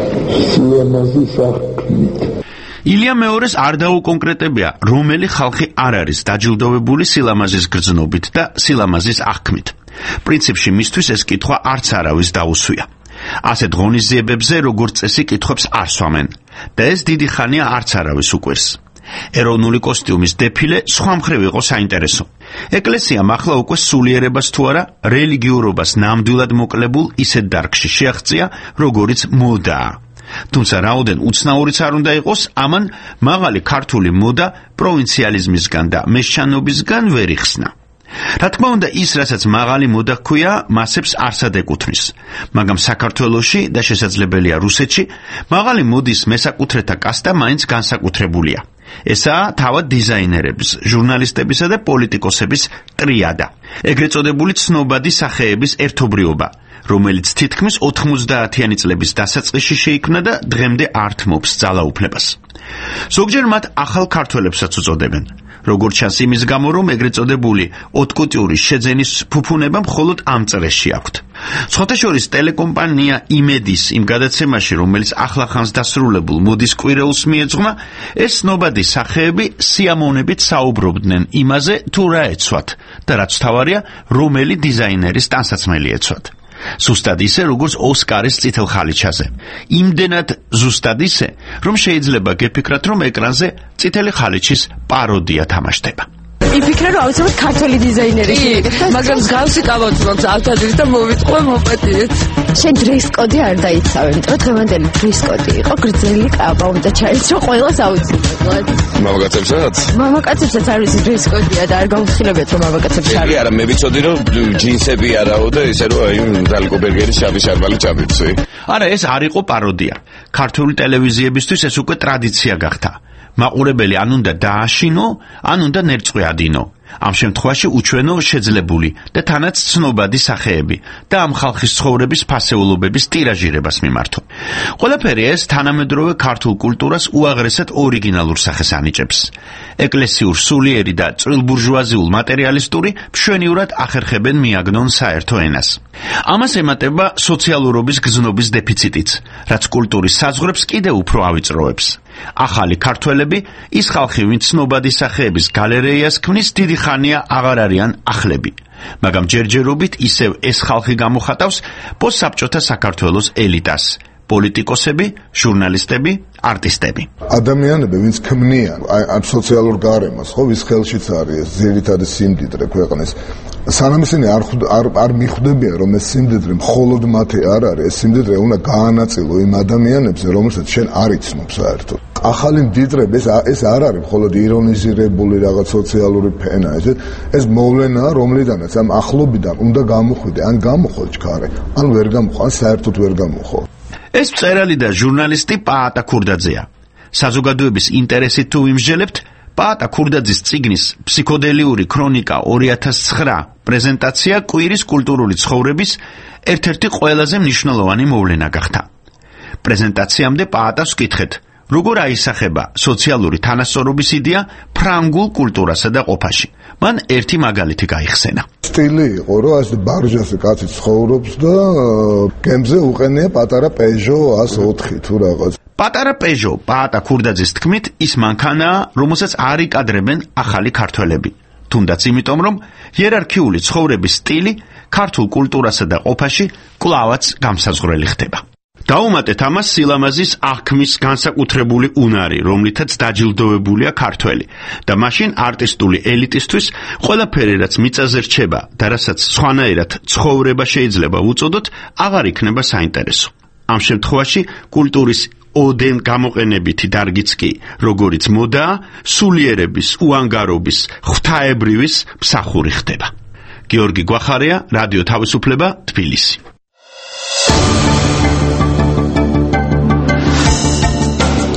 სილამაზის აღქმით. ილია მეორეს არ დაუკონკრეტებია, რომელი ხალხი არ არის დაჯილდოვებული სილამაზის გრძნობით და სილამაზის აღქმით. პრინციპში მისთვის ეს კითხვა არც არავის დაუსვია. ასეთ ღონისძიებებზე როგორც წესი კითხვებს არ სვამენ და ეს დიდი ხანია არც არავის უყვირს. ეროვნული კოსტიუმის დეფილე სხვა მხრივ იყო საინტერესო. ეკლესიამ ახლა უკვე სულიერებას თუ არა რელიგიურობას ნამდვილად მოკლებულ ისეთ დარგში შეაღწია, როგორიც მოდაა. თუმცა რაოდენ უცნაურიც არ უნდა იყოს, ამან მაღალი ქართული მოდა პროვინციალიზმისგან და მესჩანობისგან ვერ იხსნა. რა თქმა უნდა, ის, რასაც მაღალი მოდა ჰქვია, მასებს არსად ეკუთვნის. მაგრამ საქართველოში და შესაძლებელია რუსეთში, მაღალი მოდის მესაკუთრეთა კასტა მაინც განსაკუთრებულია. ესაა თავად დიზაინერების, ჟურნალისტებისა და პოლიტიკოსების ტრიადა. ეგრეთ წოდებული ცნობადი სახეების ერთობრიობა, რომელიც თითქმის 90-იანი წლების დასაწყისში შეიქმნა და დღემდე ართმობს ძალაუფლებას. ზოგჯერ მათ ახალ ქართველებსაც უწოდებენ. როგორც ჩანს იმის გამო, რომ ეგრეთ წოდებული ოტკუტიურის შეძენის ფუფუნება მხოლოდ ამ წრეში აქვთ. სხვათა შორის ტელეკომპანია იმედის იმ გადაცემაში, რომელიც ახლახანს დასრულებულ მოდის კვირეულს მიეძღვნა, ეს ცნობადი სახეები სიამოვნებით საუბრობდნენ იმაზე, თუ რა ეცვათ და რაც თავარია, რომელი დიზაინერის ტანსაცმელი ეცვათ. ზუსტად ისე, როგორც ოსკარის წითელ ხალიჩაზე. იმდენად ზუსტად ისე, რომ შეიძლება გეფიქრათ, რომ ეკრანზე წითელი ხალიჩის პაროდია თამაშდება. იფიქრე, რომ აუცილებლად ქართველი დიზაინერი შეეკითხა, მაგრამ მსგავსი კაბოთმობს ალთაძრის და მოვიტყვე მოპატიეთ. შენ დრეს კოდი არ დაიცავე, იმიტომ რომ დღევანდელი დრეს კოდი იყო გრძელი კაბა, უნდა ჩაისრო ყველას აუცილებლად. მამაკაცებსაც? მამაკაცებსაც არ ვიცი დრეს კოდია და არ გავხსილებიათ, რომ მამაკაცებს არ. არა, მე ვიცოდი, რომ ჯინსები არაო და ისე რომ აი დალიკობერგერის შავი შარბალი ჩავიცი. არა, ეს არ იყო პაროდია. ქართული ტელევიზიებისთვის ეს უკვე ტრადიცია გახდა. მაყურებელი ან უნდა დააშინო, ან უნდა ნერწყვი ადინო. ამ შემთხვევაში უჩვენო შეძლებული და თანაც ცნობადი სახეები და ამ ხალხის ცხოვრების ფასეულობების ტირაჟირებას მიმართო. ყველაფერი ეს თანამედროვე ქართულ კულტურას უაღრესად ორიგინალურ სახეს ანიჭებს. ეკლესიურ, სულიერი და წვრილბურჟუაზიულ მატერიალისტური მშვენივრად ახერხებენ მიაგნონ საერთო ენას. ამას ემატება სოციალურობის გზნობის დეფიციტიც, რაც კულტურის საზღვრებს კიდევ უფრო ავიწროვებს. ახალი ქართველები, ის ხალხი, ვინც ცნობადი სახეების გალერეიას ქმნის, დიდი ხანია აღარ არიან ახლები. მაგრამ ჯერჯერობით ისევ ეს ხალხი გამოხატავს პოსტსაბჭოთა საქართველოს ელიტას. პოლიტიკოსები, ჟურნალისტები, არტისტები. ადამიანები, ვინც ქმნიან ამ სოციალურ გარემოს, ხო, ვის ხელშიც არის ეს ძირითადი სიმდიდრე ქვეყნის. სანამ ისინი არ მიხვდებიან, რომ ეს სიმდიდრე მხოლოდ მათი არ არის, ეს სიმდიდრე უნდა გაანაწილო იმ ადამიანებზე, რომელსაც შენ არ იცნობ საერთოდ. ახალი მდიდრები ეს არ არის მხოლოდ ირონიზირებული რაღაც სოციალური ფენა, ეს მოვლენაა, რომლიდანაც ამ ახლობიდან უნდა გამოხვიდე, ან გამოხო ჩქარე, ან ვერ გამოხო, ან საერთოდ ვერ გამოხო. ეს მწერალი და ჟურნალისტი პაატა ქურდაძეა. საზოგადოების ინტერესით თუ ვიმსჯელებთ, პაატა ქურდაძის წიგნის ფსიქოდელიური ქრონიკა 2009 პრეზენტაცია კვირის კულტურული ცხოვრების ერთ-ერთი ყველაზე მნიშვნელოვანი მოვლენა გახდა. პრეზენტაციამდე პაატას ვკითხეთ, როგორ აისახება სოციალური თანასწორობის იდეა ფრანგულ კულტურასა და ყოფაში. მან ერთი მაგალითი გაიხსენა. სტილი იყო, რომ ეს ბარჟასი კაცი ცხოვრობს და გემზე უყენია პატარა პეჟო 104 თუ რაღაც. პატარა პეჟო, პაატა ქურდაძის თქმით, ის მანქანაა, რომელსაც არ იკადრებენ ახალი ქართველები. თუნდაც იმიტომ, რომ იერარქიული ცხოვრების სტილი ქართულ კულტურასა და ყოფაში კვლავაც გამსაზღვრელი ხდება. დაუმატეთ ამას სილამაზის აღქმის განსაკუთრებული უნარი, რომლითაც დაჯილდოვებულია ქართველი და მაშინ არტისტული ელიტისთვის ყველაფერი, რაც მიწაზე რჩება და რასაც სხვანაირად ცხოვრება შეიძლება უწოდოთ, აღარ იქნება საინტერესო. ამ შემთხვევაში კულტურის ოდენ გამოყენებითი დარგიც კი, როგორიც მოდაა, სულიერების, უანგარობის, ღვთაებრივის მსახური ხდება. გიორგი გვახარია, რადიო თავისუფლება, თბილისი.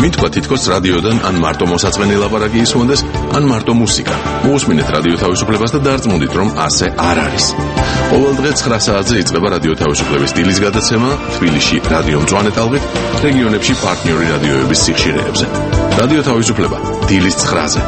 მითქვა თითქოს რადიოდან ან მარტო მოსაწყენი ლაპარაკი ისმონდეს, ან მარტო მუსიკა. მოусმინეთ რადიო თავისუფლებას და დარწმუნდით, რომ ასე არ არის. ყოველ დღე 9 საათზე იწყება რადიო თავისუფლების დილის გადაცემა თბილისში რადიო მწვანე ტალღით, რეგიონებში პარტნიორი რადიოების სიხშირეებზე. რადიო თავისუფლება დილის 9-ზე.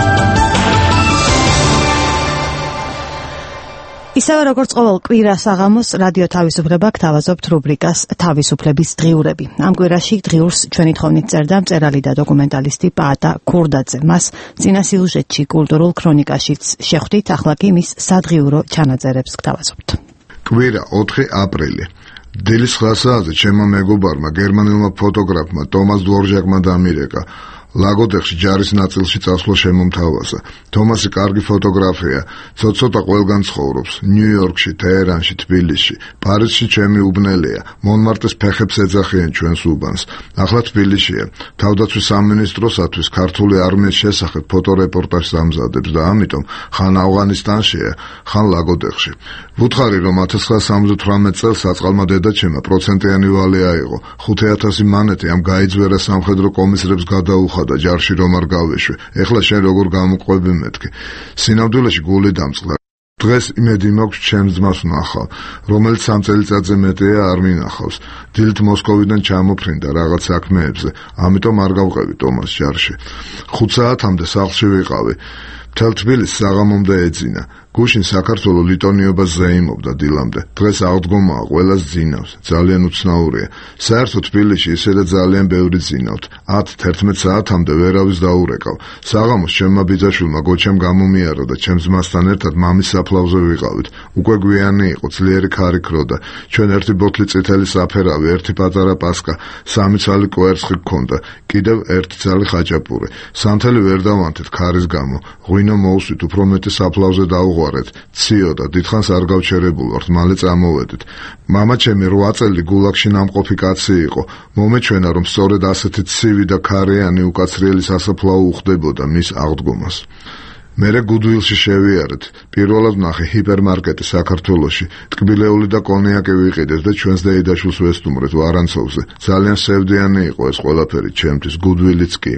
ისევე როგორც ყოველ კვირას აღამოს რადიო თავისუფლება გთავაზობთ რუბრიკას თავისუფლების დღიურები. ამ კვირაში დღიურს ჩვენი თხოვნით წერდა მწერალი და დოკუმენტალისტი პაატა ქურდაძე. მას წინა სიუჟეტში კულტურულ ქრონიკაშიც შეხვდით, ახლა კი მის სადღიურო ჩანაწერებს გთავაზობთ. კვირა 4 აპრილი. დილის 9 საათზე ჩემმა მეგობარმა გერმანულმა ფოტოგრაფმა ტომას დვორჟაკმა დამირეკა. ლაგოდეხში ჯარის ნაწილში წასვლა შემომთავაზა. თომასი კარგი ფოტოგრაფია, ცოტ-ცოტა ყველგან ცხოვრობს, ნიუ-იორკში, თეერანში, თბილისში, პარიზში ჩემი უბნელია, მონმარტეს ფეხებს ეძახიან ჩვენს უბანს. ახლა თბილისშია. თავდაცვის სამინისტროსათვის ქართული არმიის შესახებ ფოტორეპორტაჟს ამზადებს და ამიტომ ხან ავღანისტანშია, ხან ლაგოდეხში. ვუთხარი, რომ 1978 წელს საწყალმა დედაჩემმა პროცენტიანი ვალი აიღო. 5000 მანეთი ამ გაიძვერა სამხედრო კომისრებს გადაუხადა და ჯარში რომ არ გავეშვე. ეხლა შენ როგორ გამოყვები მეთქი. სინამდვილეში გული დამწყდა. დღეს იმედი მაქვს ჩემს ძმას ვნახავ, რომელიც 3 წელიწადზე მეტია არ მინახავს. დილით მოსკოვიდან ჩამოფრინდა რაღაც საქმეებზე, ამიტომ არ გავყევი ტომას ჯარში. 5 საათამდე სახლში ვიყავი. მთელ თბილისს საღამომდე ეძინა. გუშინ საქართველოს ლიტონიობას ზეიმობდა დილამდე. დღეს აღდგომაა, ყველას ძინავს. ძალიან უცნაურია. საერთოდ თბილისში ისედაც ძალიან ბევრი ძინავთ. 10-11 საათამდე ვერავის დაურეკავ. საღამოს ჩემმა ბიძაშვილმა გოჩამ გამომიარა და ჩემს ძმასთან ერთად მამის საფლავზე ვიყავით. უკვე გვიანი იყო, ძლიერი ქარი ქროდა. ჩვენ ერთი ბოთლი წითელი საფერავი, ერთი პატარა პასკა, 3 ცალი კვერცხი გქონდა, კიდევ ერთი ცალი ხაჭაპური. სანთელი ვერ დავანთეთ ქარის გამო. ღვინო მოусვით, უფრო მეტი საფლავზე დავუღვარეთ. ციოდა, დიდხანს არ გავჩერებულ ვართ, მალე წამოვედით. მამა ჩემი 8 წელი გულაგში ნამყოფი კაცი იყო. მომეჩვენა, რომ სწორედ ასეთი ცივი და ქარიანი უკაცრიელი სასაფლაო უხდებოდა მის აღდგომას. მერე გუდვილში შევიარეთ. პირველად ვნახე ჰიპერმარკეტი საქართველოში. ტკბილეული და კონიაკი ვიყიდეთ და ჩვენს დეიდაშვილს ვესტუმრეთ ვარანცოვზე. ძალიან სევდიანი იყო ეს ყველაფერი ჩემთვის, გუდვილიც კი.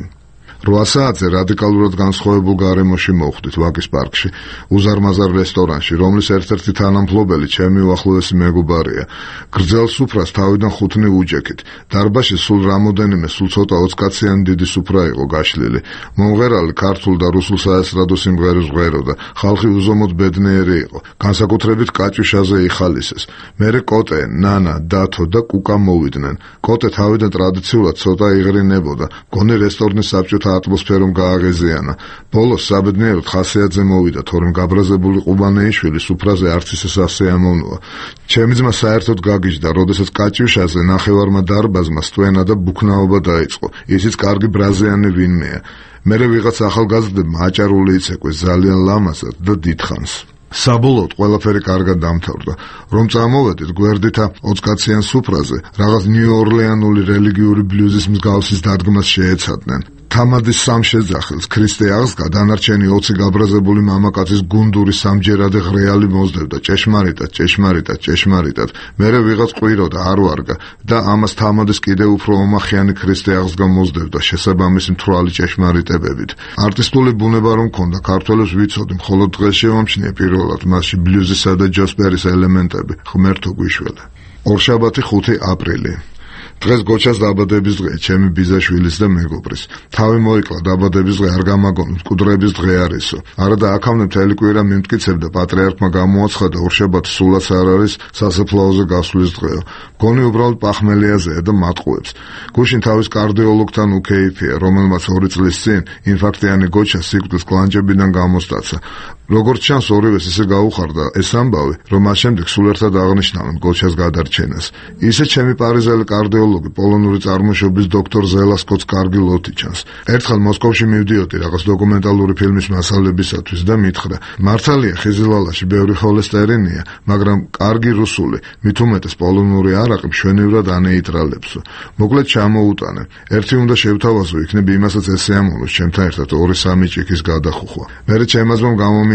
8 საათზე რადიკალურად განსხვავებულ გარემოში მოვხვდით ვაკის პარკში, უზარმაზარ რესტორანში, რომლის ერთ-ერთი თანამფლობელი ჩემი უახლოესი მეგობარია. გრძელ სუფრას თავიდან 5 უჯექით. დარბაზში სულ რამოდენიმე, სულ ცოტა 20 კაციანი დიდი სუფრა იყო გაშლილი. მომღერალი ქართულ და რუსულ საესტრადო სიმღერებს ღვეროდა. ხალხი უზომოდ ბედნიერი იყო. განსაკუთრებით კაჭუშაზე იხალისეს. მერე კოტე, ნანა, დათო და კუკა მოვიდნენ. კოტე თავიდან ტრადიციულად ცოტა იღრინებოდა. გონი რესტორნის საბჭოთა ატმოსფერომ გააღეზიანა. ბოლოს საბედნიეროდ ხასიათზე მოვიდა, თორემ გაბრაზებული ყუბანეიშვილი სუფრაზე არც ისე სასიამოვნოა. ჩემი ძმა საერთოდ გაგიჟდა, როდესაც კაჭუშაზე ნახევარმა დარბაზმა სტვენა და ბუქნაობა დაიწყო. ისიც კარგი ბრაზიანი ვინმეა. მერე ვიღაც ახალგაზრდებმა აჭარული იცეკვეს ძალიან ლამაზად და დიდხანს. საბოლოოდ ყველაფერი კარგად დამთავრდა. რომ წამოვედით გვერდითა 20 კაციან სუფრაზე, რაღაც ნიუ-ორლეანული რელიგიური ბლუზის მსგავსის დადგმას შეეცადნენ. თამადის სამ შეძახილს ქრისტე აღსგა, დანარჩენი 20 გაბრაზებული მამაკაცის გუნდური სამჯერადე ღრეალი მოსდევდა, ჭეშმარიტად. მერე ვიღაც ყვირო და არ ვარგა და ამას თამადის კიდევ უფრო ომახიანი ქრისტე აღსგა მოსდევდა შესაბამისი მთვრალი ჭეშმარიტებებით. არტისტული ბუნება რომ ქონდა, ქართველებს ვიცოდი, მხოლოდ დღეს შევამჩნია პირველად მასში ბლუზისა და ჯოსპერის ელემენტები. ღმერთო გვიშველა. ორშაბათი 5 აპრილი. დღეს გოჩას დაბადების დღეა, ჩემი ბიძაშვილის და მეგობრის. თავი მოიკლა დაბადების დღე არ გამაგონოთ, მკვდრების დღე არისო. არა და აქამდე მთელი კვირა მიმტკიცებ და პატრიარქმა გამოაცხადა, ორშაბათი სულაც არ არის სასაფლაოზე გასვლის დღეო. გონი უბრალოდ პახმელიაზეა და მატყუებს. გუშინ თავის კარდიოლოგთან უკეიფია, რომელმაც 2 წლის წინ ინფარქტიანი გოჩა სიკვდილს კლანჭებიდან გამოსტაცა. როგორც ჩანს, ორივეს ისე გაუხარდა ეს ამბავი, რომ მას შემდეგ სულ ერთად აღნიშნავენ გოჩას გადარჩენას. ისე ჩემი პარიზელი კარდიოლოგი, პოლონური წარმოშობის დოქტორ ზელასკოც კარგი ლოთი ჩანს. ერთხელ მოსკოვში მივდიოდი რაღაც დოკუმენტალური ფილმის მასალებისათვის და მითხრა, მართალია ხიზილალაში ბევრი ხოლესტერინია, მაგრამ კარგი რუსული, მით უმეტეს პოლონური არაყი მშვენივრად ანეიტრალებსო. მოკლედ ჩამოუტანე. ერთი უნდა შევთავაზო, იქნებ იმასაც ესე ამონოს ჩემთან ერთად 2-3 ჭიქის გადახუხვა. მერე ჩემაზმამ გამომი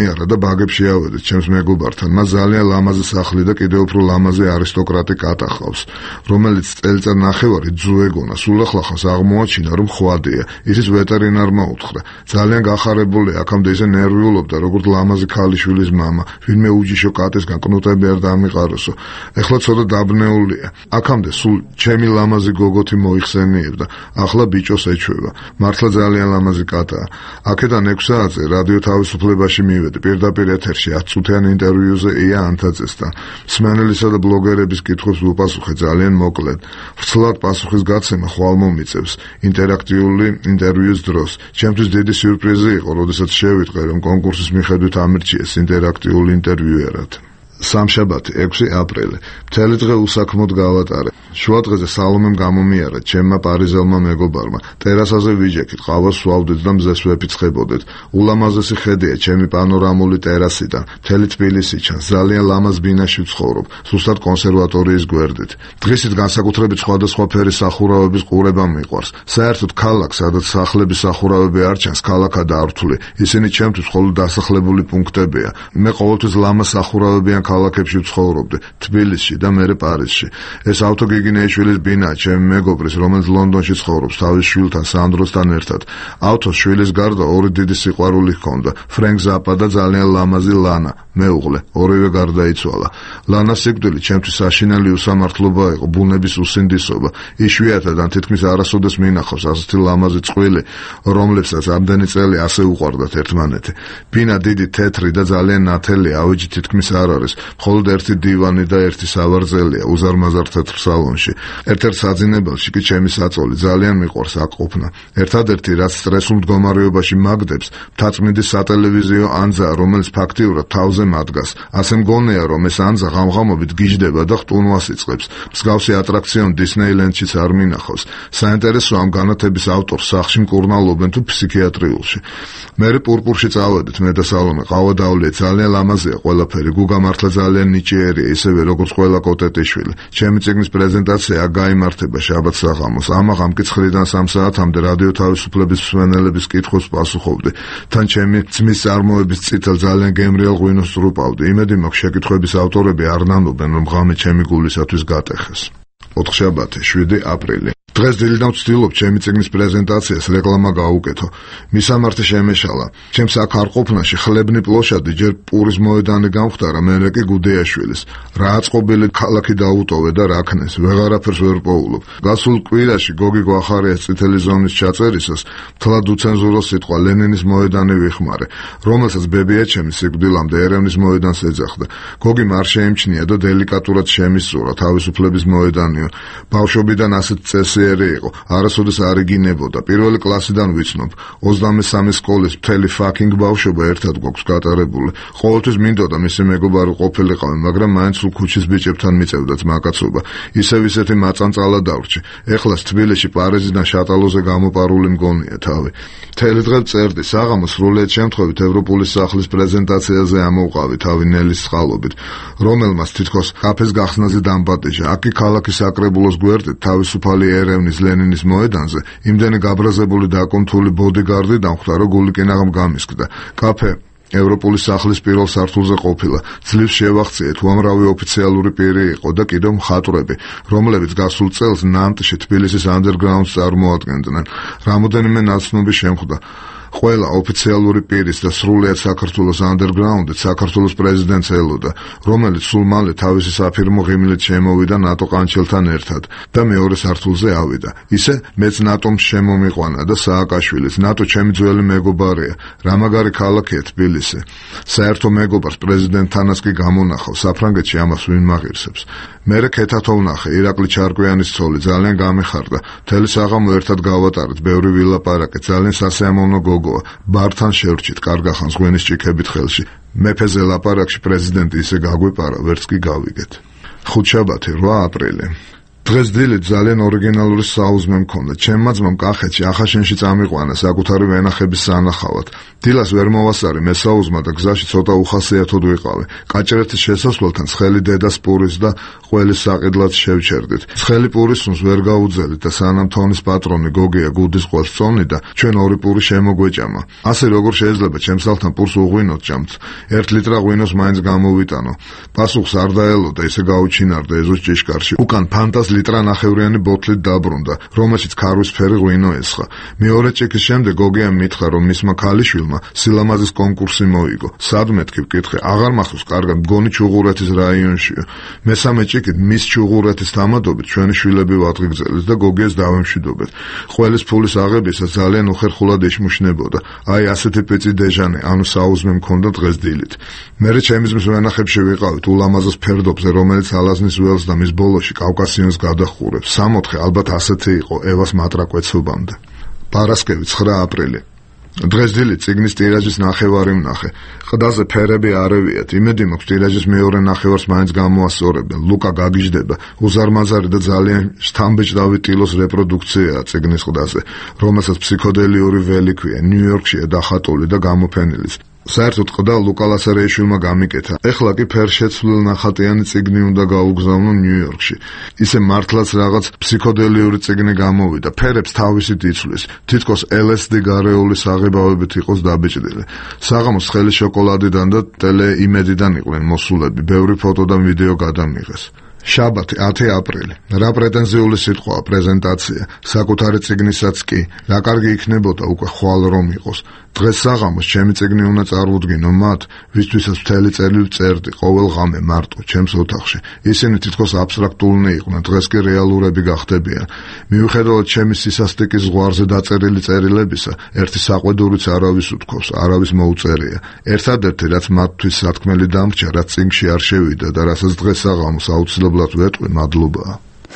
მიარა და ბაგებში ავედით ჩემს მეგობართან. მას ძალიან ლამაზი სახლი და კიდევ უფრო ლამაზი არისტოკრატი კატა ჰყავს, რომელიც წელიწად ნახევარი ძუ ეგონა. სულ ახლახანს აღმოაჩინა, რომ ხვადია. ისიც ვეტერინარმა უთხრა. ძალიან გახარებული, აქამდე ისე ნერვიულობდა, როგორც ლამაზი ქალიშვილის მამა. ვინმე უჯიშო კატისგან კნუტები არ დამიყაროსო. ეხლა ცოტა დაბნეულია. აქამდე სულ ჩემი ლამაზი გოგოთი მოიხსენიებდა. ახლა ბიჭოს ეჩვევა. მართლა ძალიან ლამაზი კატაა. აქედან 6 საათზე რადიო თავისუფლებაში მივედი. პირდაპირ ეთერში 10 წუთიან ინტერვიუზე ია ანთაძესთან. მსმენელისა და ბლოგერების კითხვებს ვუპასუხე ძალიან მოკლედ. ვრცლად პასუხის გაცემა ხვალ მომიწევს ინტერაქტიული ინტერვიუს დროს. ჩემთვის დიდი სიურპრიზი იყო, როდესაც შევიტყვე, რომ კონკურსის მიხედვით ამირჩიეს ინტერაქტიული ინტერვიუერად. სამშაბათი 6 აპრილი. მთელი დღე უსაქმოდ გავატარე. შუადღეზე სალომემ გამომიარა ჩემმა პარიზელმა მეგობარმა. ტერასაზე ვიჯექით, ყავას ვსვავდით და მზეს ვეფიცხებოდით. ულამაზესი ხედია ჩემი პანორამული ტერასიდან. მთელი თბილისი ჩანს. ძალიან ლამაზ ბინაში ვცხოვრობ, ზუსტად კონსერვატორიის გვერდით. დღისით განსაკუთრებით სხვადასხვა ფერის სახურავების ყურება მიყვარს. საერთოდ ქალაქს, სადაც სახლების სახურავები არ ჩანს, ქალაქადაა რთული. ისინი ჩემთვის მხოლოდ დასახლებული პუნქტებია. მე ყოველთვის ლამაზ სახურავებიან ქალაქებში ვცხოვრობდი, თბილისში და მერე პარიზში. ეს ავტოგიგინეიშვილის ბინაა ჩემი მეგობრის, რომელიც ლონდონში ცხოვრობს თავის შვილთან სანდროსთან ერთად. ავთოს შვილის გარდა ორი დიდი სიყვარული ჰქონდა, ფრენკ ზაპა და ძალიან ლამაზი ლანა, მეუღლე, ორივე გარდაიცვალა. ლანას სიკვდილი ჩემთვის საშინელი უსამართლობა იყო, ბუნების უსინდისობა. იშვიათად ან თითქმის არასოდეს მინახავს ასეთი ლამაზი წყვილი, რომლებსაც ამდენი წელი ასე უყვარდათ ერთმანეთი. ბინა დიდი, თეთრი და ძალიან ნათელია, ავეჯი თითქმის არ არის. მხოლოდ ერთი დივანი და ერთი სავარძელია უზარმაზარ თეთრ სალონში. ერთ-ერთ საძინებელში კი ჩემი საწოლი ძალიან მიყვარს აქ ყოფნა. ერთადერთი რაც სტრესულ მდგომარეობაში მაგდებს, მთაწმინდის სატელევიზიო ანძაა, რომელიც ფაქტიურად თავზე მადგას. ასე მგონია, რომ ეს ანძა ღამღამობით გიждდება და ხტუნვას იწყებს. მსგავსი ატრაქციონი დისნეილენდშიც არ მინახავს. საინტერესოა ამ განათების ავტორს სახლში მკურნალობენ თუ ფსიქიატრიულში. მერე პურპურში წავედით მე და სალომე, ყავა დავლიეთ, ძალიან ლამაზია ყველაფერი. გუგა მართლა ძალიან ნიჭიერია, ისევე როგორც ყველა კოტეტიშვილი. ჩემი წიგნის პრეზენტაცია გაიმართება შაბათ საღამოს. ამაღამ კი 9-დან 3 საათამდე რადიო თავისუფლების მსმენელების კითხვებს პასუხობდი. თან ჩემი ძმის წარმოების წითელ ძალიან გემრიელ ღვინოს წრუპავდი. იმედი მაქვს შეკითხვების ავტორები არ ნანობენ, რომ ღამე ჩემი გულისათვის გატეხეს. 4 შაბათი 7 აპრილი. დღეს დილიდან ვცდილობ ჩემი წიგნის პრეზენტაციას რეკლამა გაუკეთო. მისამართი შემეშალა. ჩემს აქ არ ყოფნაში ხლებნი პლოშადი ჯერ პურის მოედანი გამختარა, მერე კი გუდეაშვილის. რა აწყობილი ქალაქი დაუტოვე და რა ქნეს, ვეღარაფერს ვერ პოულობ. გასულ კვირაში გოგი გვახარიას წითელი ზონის ჩაწერისას თლად უცენზურო სიტყვა ლენინის მოედანი ვიხმარე, რომელსაც ბებიაჩემი სიკვდილამდე ერევნის მოედანს ეძახდა. გოგიმ არ შეიმჩნია და დელიკატურად შემისწორა თავისუფლების მოედანიო. ბავშვობიდან ასეთ წესი იყო, არასოდეს არ იგინებოდა. პირველი კლასიდან ვიცნობ, 23 სკოლის მთელი ფაკინგ ბავშვობა ერთად გვაქვს გატარებული. ყოველთვის მინდოდა მისი მეგობარი ყოფილიყავი, მაგრამ მაინც სულ ქუჩის ბიჭებთან მიწევდა ძმაკაცობა. ისევ ისეთი მაწანწალა დავრჩი. ეხლას თბილისში პარიზიდან შატალოზე გამოპარული მგონია თავი. მთელი დღე წერდი, საღამოს სრულიად შემთხვევით ევროპული სახლის პრეზენტაციაზე ამოვყავი თავი ნელის წყალობით, რომელმაც თითქოს კაფეს გახსნაზე დამპატიჟა. აქ ქალაქის საკრებულოს გვერდით თავისუფალი ერევნის ლენინის მოედანზე იმდენი გაბრაზებული და აკონთული ბოდიგარდი დამხვდა, რომ გული კინაღამ გამისკდა. კაფე ევროპული სახლის პირველ სართულზე ყოფილა. ძლივს შევახციეთ, უამრავი ოფიციალური პირი იყო და კიდევ მხატვრები, რომლებიც გასულ წელს ნანტში თბილისის ანდერგრაუნდს წარმოადგენდნენ. რამოდენიმე ნაცნობი შემხვდა. ყველა ოფიციალური პირის და სრულიად საქართველოს ანდერგრაუნდით საქართველოს პრეზიდენტს ელოდა, რომელიც სულ მალე თავისი საფირმო ღიმილით შემოვიდა ნატო ყანჩელთან ერთად და მეორე სართულზე ავიდა. ისე მეც ნატომ შემომიყვანა და სააკაშვილიც, ნატო ჩემი ძველი მეგობარია, რა მაგარი ქალაქია თბილისი. საერთო მეგობარს პრეზიდენტთანაც კი გამონახავ, საფრანგეთში ამას ვინ მაღირსებს. მერე ქეთათო ვნახე, ირაკლი ჩარკვიანის ცოლი, ძალიან გამიხარდა. მთელი საღამო ერთად გავატარეთ, ბევრი ვილაპარაკეთ, ძალიან სასიამოვნო გოგოა. ბართან შევრჩით, კარგახანს ღვინის ჭიქებით ხელში. მეფეზე ლაპარაკში პრეზიდენტი ისე გაგვეპარა, ვერც კი გავიგეთ. 5 შაბათი 8 აპრილი. დღეს დილით ძალიან ორიგინალური საუზმე მქონდა. ჩემმა ძმამ კახეთში ახაშენში წამიყვანა საკუთარი ვენახების სანახავად. დილას ვერ მოვასწარი მესაუზმა და გზაში ცოტა უხასიათოდ ვიყავი. კაჭრეთის შესასვლელთან ცხელი დედას პურის და ყველის საყიდლად შევჩერდით. ცხელი პურის სუნს ვერ გაუძელით და სანამ თონის პატრონი გოგია გუდის ყველს წონიდა, ჩვენ ორი პური შემოგვეჭამა. ასე როგორ შეიძლება ჩემსალთან პურს უღვინოთ ჭამთ? 1 ლიტრა ღვინოს მაინც გამოვიტანო. პასუხს არ დაელოდა, ისე გაუჩინარდა ეზოს ჭიშკარში. უკან ფანტას ლიტრა ნახევრიანი ბოთლით დაბრუნდა, რომელშიც ქარვისფერი ღვინო ესხა. მეორე ჭიქის შემდეგ გოგიამ მითხრა, რომ მისმა ქალიშვილმა სილამაზის კონკურსი მოიგო. სად მეთქი ვკითხე, აღარ მახსოვს კარგად, მგონი ჩუღურეთის რაიონშია. მესამე ჭიქით მის ჩუღურეთის თამადობით ჩვენი შვილები ვადღიგრძელეთ და გოგიას დავემშვიდობეთ. ყველის ფულის აღებისას ძალიან უხერხულად ეშმუშნებოდა. აი ასეთი პეცი დეჟანე, ანუ საუზმე მქონდა დღეს დილით. მერე ჩემი ძმის ვენახებში ვიყავით ულამაზეს ფერდობზე, რომელიც ალაზნის ველს და მის ბოლოში კავკასიონს გადახურებს. 64 ალბათ ასეთი იყო ევას მატრაკვეცობამდე. პარასკევი 9 აპრილი. დღეს დილით წიგნის ტირაჟის ნახევარი ვნახე. ყდაზე ფერები არ ევიათ. იმედი მაქვს ტირაჟის მეორე ნახევარს მაინც გამოასწორებენ. ლუკა გაგიჟდება. უზარმაზარი და ძალიან შთამბეჭდავი ტილოს რეპროდუქციაა წიგნის ყდაზე, რომელსაც ფსიქოდელიური ველი ქვია, ნიუ-იორკშია დახატული და გამოფენილი. საერთოდ ყდა ლუკა ლასარეიშვილმა გამიკეთა. ეხლა კი ფერშეცვლილ ნახატიანი წიგნი უნდა გაუგზავნო ნიუ-იორკში. ისე მართლაც რაღაც ფსიქოდელიური წიგნი გამოვიდა. ფერებს თავისით იცვლის. თითქოს LSD გარეული საღებავებით იყოს დაბეჭდილი. საღამოს ხელი შოკოლადიდან და ტელეიმედიდან იყვნენ მოსულები. ბევრი ფოტო და ვიდეო გადამიღეს. შაბათი 10 აპრილი. რა პრეტენზიული სიტყვაა პრეზენტაცია. საკუთარი წიგნისაც კი. რა კარგი იქნებოდა უკვე ხვალ რომ იყოს. დღეს საღამოს ჩემი წიგნი უნდა წარვუდგინო მათ, ვისთვისაც მთელი წელი ვწერდი ყოველ ღამე მარტო ჩემს ოთახში. ისინი თითქოს აბსტრაქტულნი იყვნენ, დღეს კი რეალურები გახდებიან. მიუხედავად ჩემი სისასტიკის ზღვარზე დაწერილი წერილებისა, ერთი საყვედურიც არავის უთქავს, არავის მოუწერია. ერთადერთი რაც მათთვის სათქმელი დამრჩა, რაც წიგნში არ შევიდა და რასაც დღეს საღამოს აუცილებლად ვეტყვი, მადლობაა.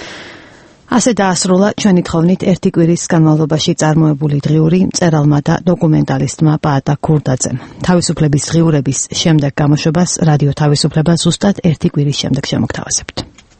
ასე დაასრულა ჩვენი თხოვნით ერთი კვირის განმავლობაში წარმოებული დღიური მწერალმა და დოკუმენტალისტმა პაატა ქურდაძემ. თავისუფლების დღიურების შემდეგ გამოშვებას რადიო თავისუფლება ზუსტად ერთი კვირის შემდეგ შემოგთავაზებთ.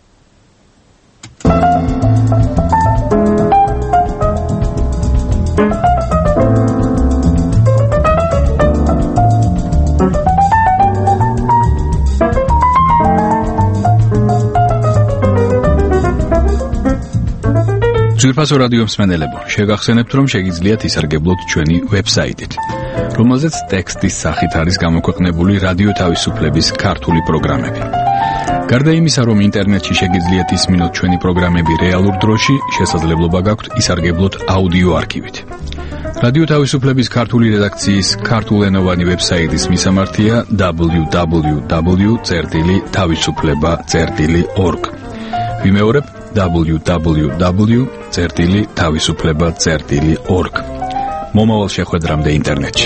ძვირფასო რადიო მსმენელებო, შეგახსენებთ, რომ შეგიძლიათ ისარგებლოთ ჩვენი ვებსაიტით, რომელზეც ტექსტის სახით არის გამოქვეყნებული რადიო თავისუფლების ქართული პროგრამები. გარდა იმისა, რომ ინტერნეტში შეგიძლიათ ისმინოთ ჩვენი პროგრამები რეალურ დროში, შესაძლებლობა გაქვთ ისარგებლოთ აუდიო არქივით. რადიო თავისუფლების ქართული რედაქციის ქართულენოვანი ვებსაიტის მისამართია www.tavisufleba.org. ვიმეორებ www.tavisufleba.org. მომავალ შეხვედრამდე ინტერნეტში.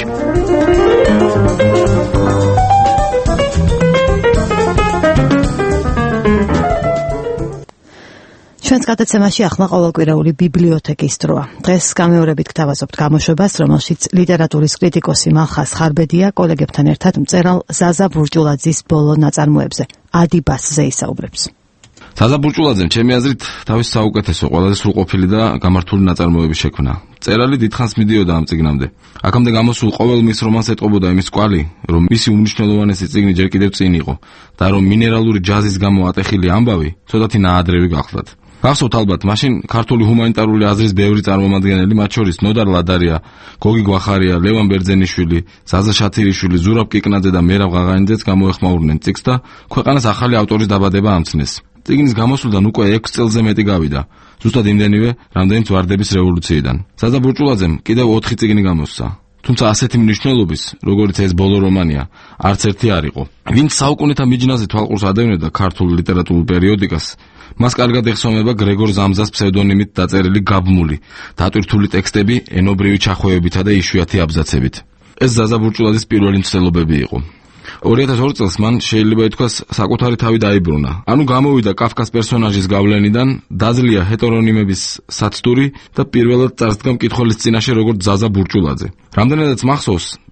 ჩვენს გადაცემაში ახლა ყოველკვირეული ბიბლიოთეკის დროა. დღეს გამეორებით გთავაზობთ გამოშვებას, რომელშიც ლიტერატურის კრიტიკოსი მალხას ხარბედია კოლეგებთან ერთად მწერალ ზაზა ბურჭულაძის ბოლო ნაწარმოებზე ადიბასზე ისაუბრებს. ზაზა ბურჭულაძემ ჩემი აზრით თავის საუკეთესო, ყველაზე სრულყოფილი და გამართული ნაწარმოები შექმნა. მწერალი დიდხანს მიდიოდა ამ წიგნამდე. აქამდე გამოსულ ყოველ მის რომანს ეტყობოდა იმის კვალი, რომ მისი უმნიშვნელოვანესი წიგნი ჯერ კიდევ წინ იყო და რომ მინერალური ჯაზის გამო ატეხილი ამბავი ცოტათი ნაადრევი გახლდათ. გახსოვთ ალბათ, მაშინ ქართული ჰუმანიტარული აზრის ბევრი წარმომადგენელი, მათ შორის ნოდარ ლადარია, გოგი გვახარია, ლევან ბერძენიშვილი, ზაზა შათირიშვილი, ზურაბ კიკნაძე და მერაბ ღაღანიძეც გამოეხმაურნენ წიგნს და ქვეყანას ახალი ავტორის დაბადება ამცნეს. წიგნის გამოსვლიდან უკვე 6 წელზე მეტი გავიდა, ზუსტად იმდენივე, რამდენიც ვარდების რევოლუციიდან. ზაზა ბურჭულაძემ კიდევ 4 წიგნი გამოსცა. თუმცა ასეთი მნიშვნელობის, როგორიც ეს ბოლო რომანია, არც ერთი არ იყო. ვინც საუკუნეთა მიჯნაზე თვალყურს ადევნებდა ქართულ ლიტერატურულ პერიოდიკას, მას კარგად ეხსოვნება გრეგორ ზამზას ფსევდონიმით დაწერილი გაბმული, დატვირთული ტექსტები ენობრივი ჩახვევებითა და იშვიათი აბზაცებით. ეს ზაზა ბურჭულაძის პირველი მცდელობები იყო. 2002 წელს მან შეიძლება ითქვას საკუთარი თავი დაიბრუნა. ანუ გამოვიდა კაფკას პერსონაჟის გავლენიდან, დაძლია ჰეტერონიმების საცდური და პირველად წარსდგა მკითხველის წინაშე როგორც ზაზა ბურჭულაძე. რამდენადაც მახსოვს,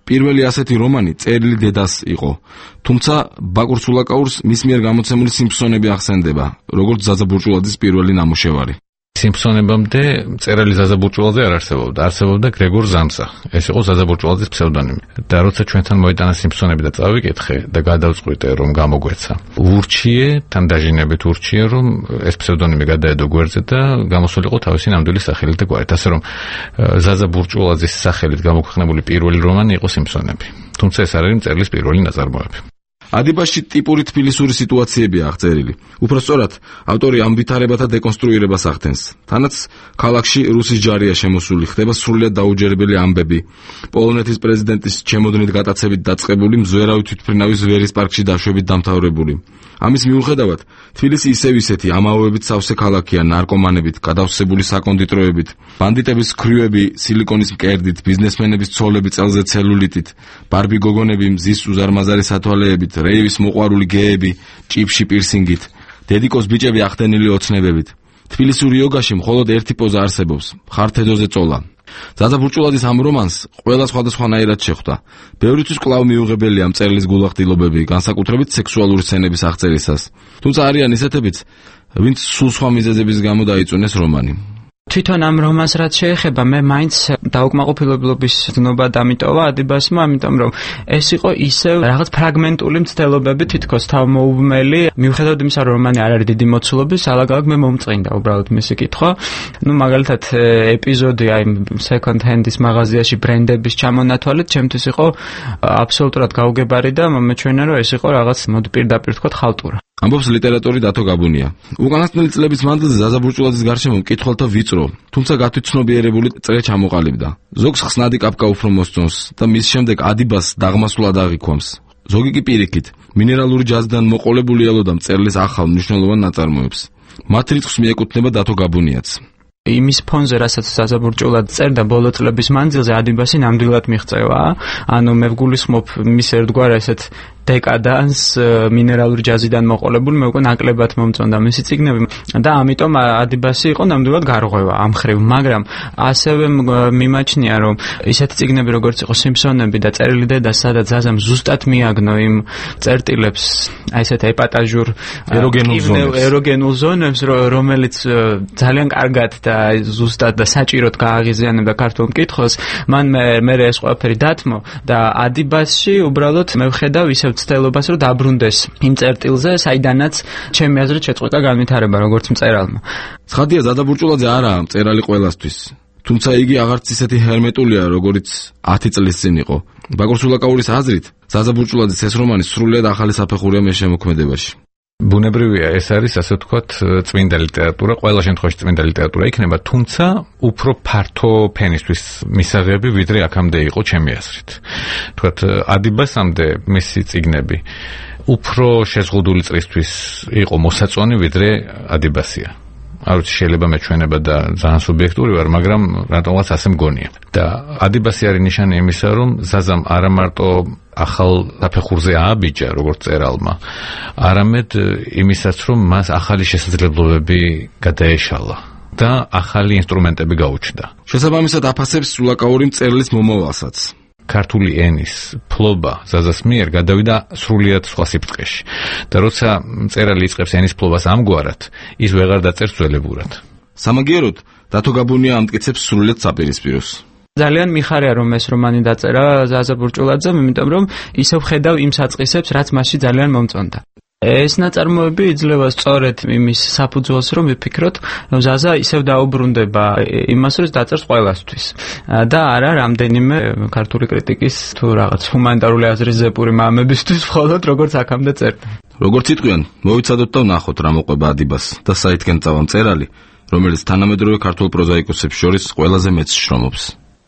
პირველი ასეთი რომანი წერილი დედას იყო. თუმცა ბაკურ სულაკაურს მის მიერ გამოცემული სიმფსონები ახსენდება, როგორც ზაზა ბურჭულაძის პირველი ნამუშევარი. სიმფსონებამდე წერილი ზაზა ბურჭულაძე არ არსებობდა. არსებობდა გრეგორ ზამსა. ეს იყო ზაზა ბურჭულაძის ფსევდონიმი. და როცა ჩვენთან მოიტანა სიმფსონები და წავიკითხე და გადავწყვიტე რომ გამოგვეცა. ურჩიე, თან დაჟინებით ურჩიე რომ ეს ფსევდონიმი გადაედო გვერდზე და გამოსულიყო თავისი ნამდვილი სახელით და გვარით. ასე რომ ზაზა ბურჭულაძის სახელით გამოქვეყნებული პირველი რომანი იყო სიმფსონები. თუმცა ეს არ არის მწერლის პირველი ნაწარმოები. ადიბასში ტიპური თბილისური სიტუაციებია აღწერილი. უფრო სწორად, ავტორი ამ ვითარებათა დეკონსტრუირებას ახდენს. თანაც ქალაქში რუსის ჯარია შემოსული, ხდება სრულიად დაუჯერებელი ამბები. პოლონეთის პრეზიდენტის ჩემოდნით გატაცებით დაწყებული მზვერავი თვითმფრინავის ვერის პარკში დაშვებით დამთავრებული. ამის მიუხედავად, თბილისი ისევ ისეთი ამაოებით სავსე ქალაქია, ნარკომანებით, გადავსებული საკონდიტროებით, ბანდიტების ქრიუები სილიკონის მკერდით, ბიზნესმენების ცოლები წელზე ცელულიტით, ბარბი გოგონები მზის უზარმაზარი სათვალეებით, რეივის მოყვარული გეები, ჭიფში პირსინგით, დედიკოს ბიჭები ახდენილი ოცნებებით. თბილისური იოგაში მხოლოდ ერთი პოზა არსებობს, ხართედოზე წოლა. ზაზა ბურჭულაძის ამ რომანს ყველა სხვადასხვანაირად შეხვდა. ბევრისთვის კვლავ მიუღებელია მწერლის გულახდილობები, განსაკუთრებით სექსუალური სცენების აღწერისას. თუმცა არიან ისეთებიც, ვინც სულ სხვა მიზეზების გამო დაიწუნეს რომანი. თვითონ ამ რომანს რაც შეეხება, მე მაინც დაუკმაყოფილებლობის დნობა დამიტოვა ადიბასმა, ამიტომ რომ ეს იყო ისევ რაღაც ფრაგმენტული მცდელობები თითქოს თავმოუბრმელი, მიუხედავად იმისა, რომ რომანი არ არის დიდი მოცულობის, ალაგ-ალაგ მე მომწყინდა უბრალოდ მისი კითხვა. მაგალითად ეპიზოდი აი second hand-ის მაღაზიაში ბრენდების ჩამონათვალით ჩემთვის იყო აბსოლუტურად გაუგებარი და მომეჩვენა, რომ ეს იყო რაღაც მოდი პირდაპირ თქვა ხალტურა. ამბობს ლიტერატორი დათო გაბუნია. უკანასკნელი წლების მანძილზე ზაზა ბურჭულაძის გარშემო მკითხველთა ვიწრო, თუმცა გათვითცნობიერებული წრე ჩამოყალიბდა. ზოგს ხსნადი კაპკა უფრო მოსწონს და მის შემდეგ ადიბას დაღმასულად აღიქვამს. ზოგი კი პირიქით, მინერალური ჯაზიდან მოყოლებული ელოდა მწერლის ახალ მნიშვნელოვან ნაწარმოებს. მათ რიცხვს მიეკუთვნება დათო გაბუნიაც. იმის ფონზე, რასაც ზაზა ბურჭულაძე წერდა ბოლო წლების მანძილზე, ადიბასი ნამდვილად მიღწევა. ანუ მე ვგულისხმობ მის ერთგვარ ესეთ დეკადანს მინერალური ჯაზიდან მოყოლებული, მე უკვე ნაკლებად მომწონდა მისი წიგნები და ამიტომ ადიბასი იყო ნამდვილად გარღვევა ამ ხრივ, მაგრამ ასევე მიმაჩნია, რომ ისეთი წიგნები როგორც იყო სიმფსონები და წერილი დედა, სადაც ზაზამ ზუსტად მიაგნო იმ წერტილებს, აი ესეთ ეპატაჟურ ეროგენულ ზონებს, რომელიც ძალიან კარგად და ზუსტად და საჭიროდ გააღიზიანებდა ქართულ მკითხველს, მან მე ეს ყველაფერი დათმო და ადიბასში უბრალოდ მე ვხედავ ისევ ცდელობას, რომ დაბრუნდეს იმ წერტილზე, საიდანაც ჩემი აზრით შეწყვეტა განვითარება როგორც მწერალმა. ცხადია, ზაზა ბურჭულაძე არაა მწერალი ყველასთვის. თუმცა იგი აღარც ისეთი ჰერმეტულია, როგორიც 10 წლის წინ იყო. ბაკურ სულაკაურის აზრით, ზაზა ბურჭულაძის ეს რომანი სრულიად ახალი საფეხურია მე შემოქმედებაში. ბუნებრივია, ეს არის ასე ვთქვათ წმინდა ლიტერატურა, ყველა შემთხვევაში წმინდა ლიტერატურა იქნება, თუმცა უფრო ფართო ფენისთვის მისაღები, ვიდრე აქამდე იყო ჩემი აზრით. ვთქვათ, ადიბასამდე მისი წიგნები უფრო შეზღუდული წრისთვის იყო მოსაწონი, ვიდრე ადიბასია. არ ვიცი, შეიძლება მეჩვენება და ძალიან სუბიექტური ვარ, მაგრამ რატომღაც ასე მგონია. და ადიბასი არის ნიშანი იმისა, რომ ზაზამ არა მარტო ახალ საფეხურზე ააბიჯა, როგორც წერალმა, არამედ იმისაც, რომ მას ახალი შესაძლებლობები გადაეშალა და ახალი ინსტრუმენტები გაუჩნდა. შესაბამისად აფასებს სულაკაური მწერლის მომავალსაც. ქართული ენის ფლობა ზაზას მიერ გადავიდა სრულიად სხვა სიბრტყეში და როცა მწერალი იწყებს ენის ფლობას ამგვარად, ის ვეღარ დაწერს ძველებურად. სამაგიეროდ დათო გაბუნია ამტკიცებს სრულიად საპირისპიროს. ძალიან მიხარია, რომ ეს რომანი დაწერა ზაზა ბურჭულაძემ, იმიტომ რომ ისევ ხედავ იმ საწყისებს, რაც მასში ძალიან მომწონდა. ეს ნაწარმოები იძლევა სწორედ იმის საფუძველს, რომ ვიფიქროთ, რომ ზაზა ისევ დაუბრუნდება იმას, რომ დაწერს ყველასთვის. და არა რამდენიმე ქართული კრიტიკის თუ რაღაც ჰუმანიტარული აზრის ზეპური მამებისთვის, მხოლოდ როგორც აქამდე წერდა. როგორც იტყვიან, მოვიცადოთ და ვნახოთ რა მოყვება ადიბას და საითკენ წავა მწერალი, რომელიც თანამედროვე ქართულ პროზაიკოსებს შორის ყველაზე მეტს შრომობს.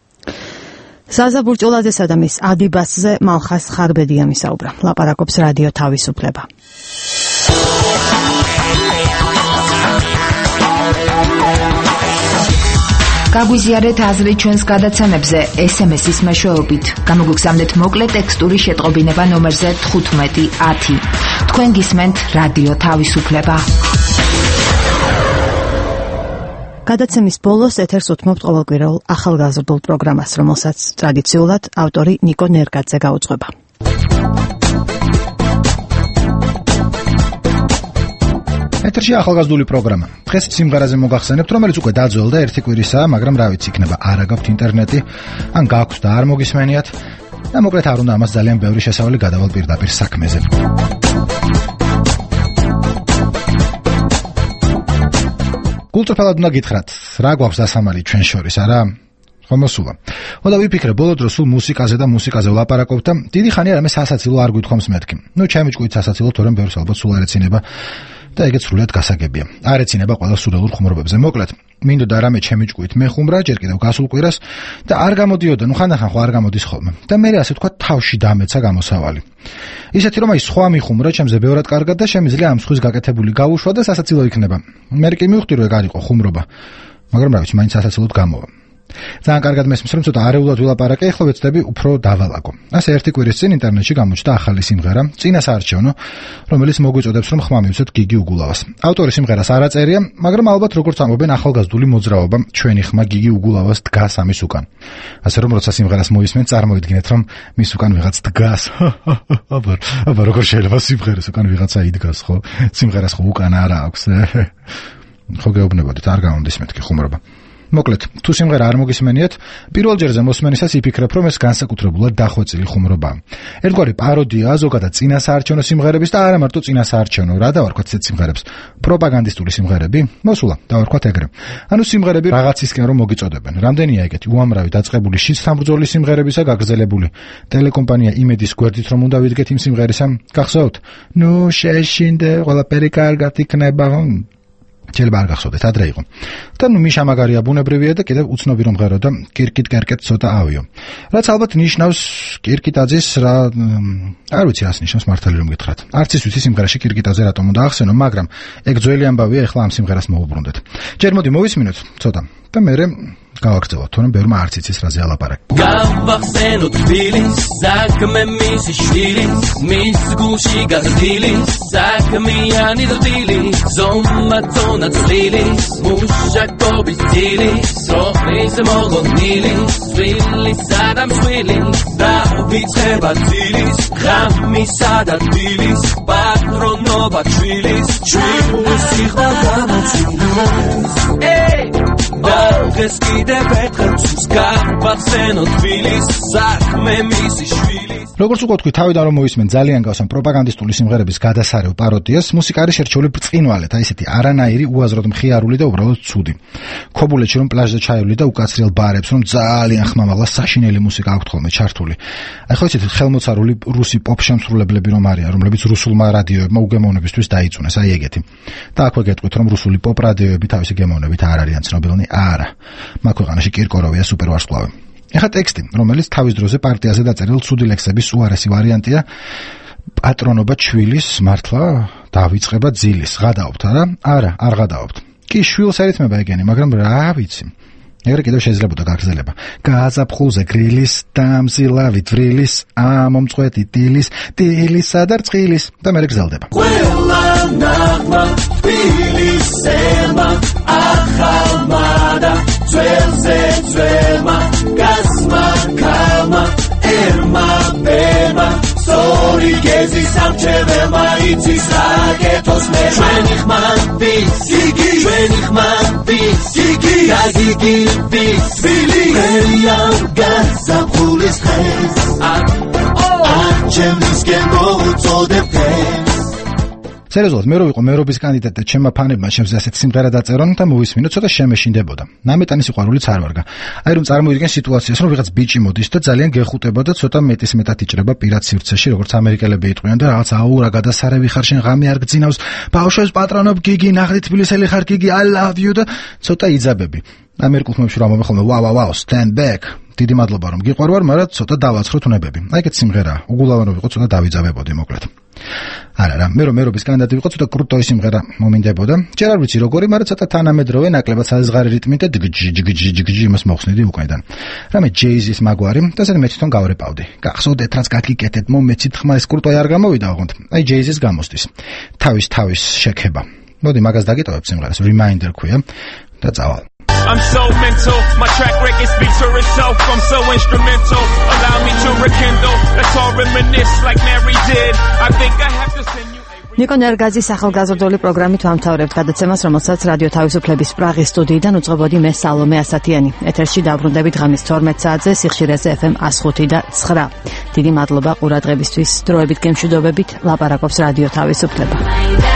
ზაზა ბურჭულაძესა და მის ადიბასზე მალხას ხარბედია მისაუბრა. ლაპარაკობს რადიო თავისუფლება. გაგვიზიარეთ აზრი ჩვენს გადაცემებზე SMS-ის მეშვეობით. გამოგვიგზავნეთ მოკლე ტექსტური შეტყობინება ნომერზე 1510. თქვენ გისმენთ რადიო თავისუფლება. გადაცემის ბოლოს ეთერს უთმობთ ყოველკვირეულ ახალგაზრდულ პროგრამას, რომელსაც ტრადიციულად ავტორი ნიკო ნერგაძე გაუძღვება. ეთერში ახალგაზრდული პროგრამა. დღეს სიმღერაზე მოგახსენებთ, რომელიც უკვე დაძველდა ერთი კვირისაა, მაგრამ რა ვიცი, იქნება არა გაქვთ ინტერნეტი, ან გაქვთ და არ მოგისმენიათ, და მოკლედ არ უნდა ამას ძალიან ბევრი შესავალი გადავალ პირდაპირ საქმეზე. გულწრფელად უნდა გითხრათ, რა გვაქვს დასამალი ჩვენ შორის, არა? ხომოსულა. და ვიფიქრე, ბოლო დროს სულ მუსიკაზე და მუსიკაზე ვლაპარაკობ და დიდი ხანია რამე სასაცილო არ გვითხოვს მეთქი. ჩემი ჭკვით სასაცილო, თორემ ბევრს ალბათ სულ არ ეცინება და ეგეც სრულად გასაგებია. არ ეცინება ყველა სურელურ ხუმრობებზე. მოკლედ, მინდოდა რამე ჩემი ჭკვით მეხუმრა, ჯერ კიდევ გასულ კვირას და არ გამოდიოდა, ხანდახან ხო არ გამოდის ხოლმე. და მე ასე თქვა თავში დამეცა გამოსავალი. ისეთი რომ სხვა მიხუმრა ჩემზე ბევრად კარგად და შემიძლია ამ სხვის გაკეთებული გავუშვა და სასაცილო იქნება. მე კი მივხვდი რომ ეგ არ იყო ხუმრობა, მაგრამ რა ვიცი, მაინც სასაცილოდ გამოვა. ძალიან კარგად მესმის რომ ცოტა არეულად ვილაპარაკე, ახლა ვეცდები უფრო დავალაგო. ასე ერთი კვირის წინ ინტერნეტში გამოჩნდა ახალი სიმღერა, წინასაარჩევნო, რომელიც მოგვიწოდებს რომ ხმა მივცეთ გიგი უგულავას. ავტორი სიმღერას არ აწერია, მაგრამ ალბათ როგორც ამბობენ ახალგაზრდული მოძრაობა, ჩვენი ხმა გიგი უგულავას დგას ამის უკან. ასე რომ როცა სიმღერას მოისმენთ, წარმოიდგინეთ რომ მის უკან ვიღაც დგას. აბა როგორ შეიძლება სიმღერის უკან ვიღაცა იდგას, ხო? სიმღერას ხო უკან არა აქვს. ხო გეუბნებოდით, არ გამონდის მეთქი ხუმრობა. მოკლედ, თუ სიმღერა არ მოგისმენიათ, პირველ ჯერზე მოსმენისას იფიქრებ, რომ ეს განსაკუთრებულად დახვეწილი ხუმრობაა. ერთგვარი პაროდიაა ზოგადად წინასაარჩევნო სიმღერების და არა მარტო წინასაარჩევნო, რა დავარქვათ ეს სიმღერებს? პროპაგანდისტული სიმღერები? მოსულა, დავარქვათ ეგრე. ანუ სიმღერები რაღაცისკენ რომ მოგიწოდებენ. რამდენია ეგეთი უამრავი დაწყებული შისამბრძოლის სიმღერებისა გაგრძელებული. ტელეკომპანია იმედის გვერდით რომ უნდა ვიდგეთ იმ სიმღერისა, გახსოვთ? ნუ შეშინდე, ყველაფერი კარგად იქნება. შეიძლება არ გახსოვდეთ, ადრე იყო. და მიშა მაგარია ბუნებრივია და კიდევ უცნობი რომ ღერო და კირკით კერკეთ ცოტა ავიო. რაც ალბათ ნიშნავს კირკიტაძის რა, არ ვიცი რას ნიშნავს მართალი რომ გითხრათ. არც ის ვიცი სიმღერაში კირკიტაძე რატომ უნდა ახსენო, მაგრამ ეგ ძველი ამბავია, ეხლა ამ სიმღერას მოუბრუნდეთ. ჯერ მოდი მოვისმინოთ ცოტა და მერე გავაგრძელოთ, თორემ ბევრმა არც იცის რაზე ალაპარაკი. გავახსენოთ თბილის, საქმე მისი შვილის, მის გულში გაზრდილის, საქმიანი დილი, ზომა ზონა წლილის, მუშაკობის დილის, სოფლის მოგონილი, შვილისა და მსვილის, და ვიწყება დილის, ღამისა და დილის, პატრონობა შვილის, შვილის სიხდა გამოცვილის. დღეს კიდევ ერთხელ გავახსენოთ თბილის, საქმე მისი შვილის. როგორც უკვე თქვი, თავიდან რომ მოისმენ ძალიან გავსან პროპაგანდისტული სიმღერების გადასარევ პაროდიას, მუსიკა არის შერჩეული ბრწყინვალეთ, აი ესეთი არანაირი, უაზროდ მხიარული და უბრალოდ ცუდი. ქობულეთში რომ პლაჟზე ჩაივლი და უკაცრიელ ბარებს რომ ძალიან ხმამაღლა საშინელი მუსიკა აქვთ ხოლმე ჩართული. აი ხო იცით, ხელმოცარული რუსი პოპ შემსრულებლები რომ არიან, რომლებიც რუსულმა რადიოებმა უგემოვნებისთვის დაიწუნეს, აი ეგეთი. და აქვე გეტყვით რომ რუსული პოპ რადიოები თავისი გემოვნებით არ არიან ცნობილნი, არა. მაგ ქვეყანაში კირკოროვია სუპერვარსკვლავი. ეხლა ტექსტი, რომელიც თავის დროზე პარტიაზე დაწერილ ცუდი ლექსების უარესი ვარიანტია, პატრონობა ჩვილის, მართლა დავიწყება ძილის. გადაობთ, არა? არა, არ გადაობთ. კი, შვილს ერithმება ეგენი, მაგრამ რა ვიცი. ეგრე კიდევ შეიძლებოდა გაგრძელება. გაზაფხულზე გრილის, დამზილავი თვლილის, ამომწყვეტი დილის, დილისა და რწყილის და მერე გრძელდება. ყველა ნაღმა თბილის ელმა, ახალმა და ძველზე ძველმა, გასმა ქალმა, ერმა ბერმა, სწორი გეზის ამჩეველმა იცის რაკეთოს მე. ჩვენი ხმა ვის, გიგი, ჩვენი ხმა ვის, გიგი, და გიგი ვის, თბილი, მერიან გაზაფხულის დღეს, ჩემისკენ მოუწოდებ დღეს. სერიოზულად, მე რო ვიყო მერობის კანდიდატი და ჩემმა ფანებმა შემზე ასეთ სიმღერა დაწერონ და მოვისმინო, ცოტა შემეშინდებოდა. ნამეტანის სიყვარულიც არ ვარგა. აი რომ წარმოიდგენ სიტუაციას, რომ ვიღაც ბიჭი მოდის და ძალიან გეხუტება და ცოტა მეტისმეტად იჭრება პირად სივრცეში, როგორც ამერიკელები იტყვიან და რაღაც აურა გადასარევი ხარ, შენ ღამე არ გძინავს, ბავშვებს პატრონობ გიგი, ნახე თბილისელი ხარ გიგი, I love you და ცოტა იძაბები. ამერიკულ ფილმებში რომ მომხოლმე wow, stand back. დიდი მადლობა რომ გიყვარვარ, მაგრამ ცოტა დავაცხროთ უნებები. აი ეგეთ სიმღერა, უგულავანო ვიყო, ცოტა დავიძაბებოდი მოკლედ. არა, მე მერობის კანდიდატი ვიყო, ცოტა კრუტოი სიმღერა მომინდებოდა. ჯერ არ ვიცი როგორი, მაგრამ ცოტა თანამედროვე, ნაკლებად საზღარი რიტმით და ჯიჯიჯიჯიჯიჯი იმას მოხსნიდი უკანიდან. რამე ჯეიზის მაგვარი და ზედ მე თვითონ გავრეპავდი. გახსოვდეთ რაც გაგიკეთეთ, მომეცით ხმა ეს კრუტოი არ გამოვიდა ოღონდ. აი ჯეიზის გამოსდის. თავის შექება. მოდი მაგას დაგიტოვებ სიმღერას, Reminder ქვია და წავალ. I'm so mental, my track record speaks for itself. I'm so instrumental, allow me to rekindle. Let's all reminisce like Mary did. I think I have to send you. ნიკო ნერგაძის ახალგაზრდული პროგრამით ვამთავრებთ გადაცემას, რომელსაც რადიო თავისუფლების პრაღის სტუდიიდან უძღვებოდი მე სალომე ასათიანი. ეთერში დავბრუნდებით ღამის 12 საათზე სიხშირეზე FM 105 და 9. დიდი მადლობა ყურადღებისთვის. დროებით გემშვიდობებით ლაპარაკობს რადიო თავისუფლება.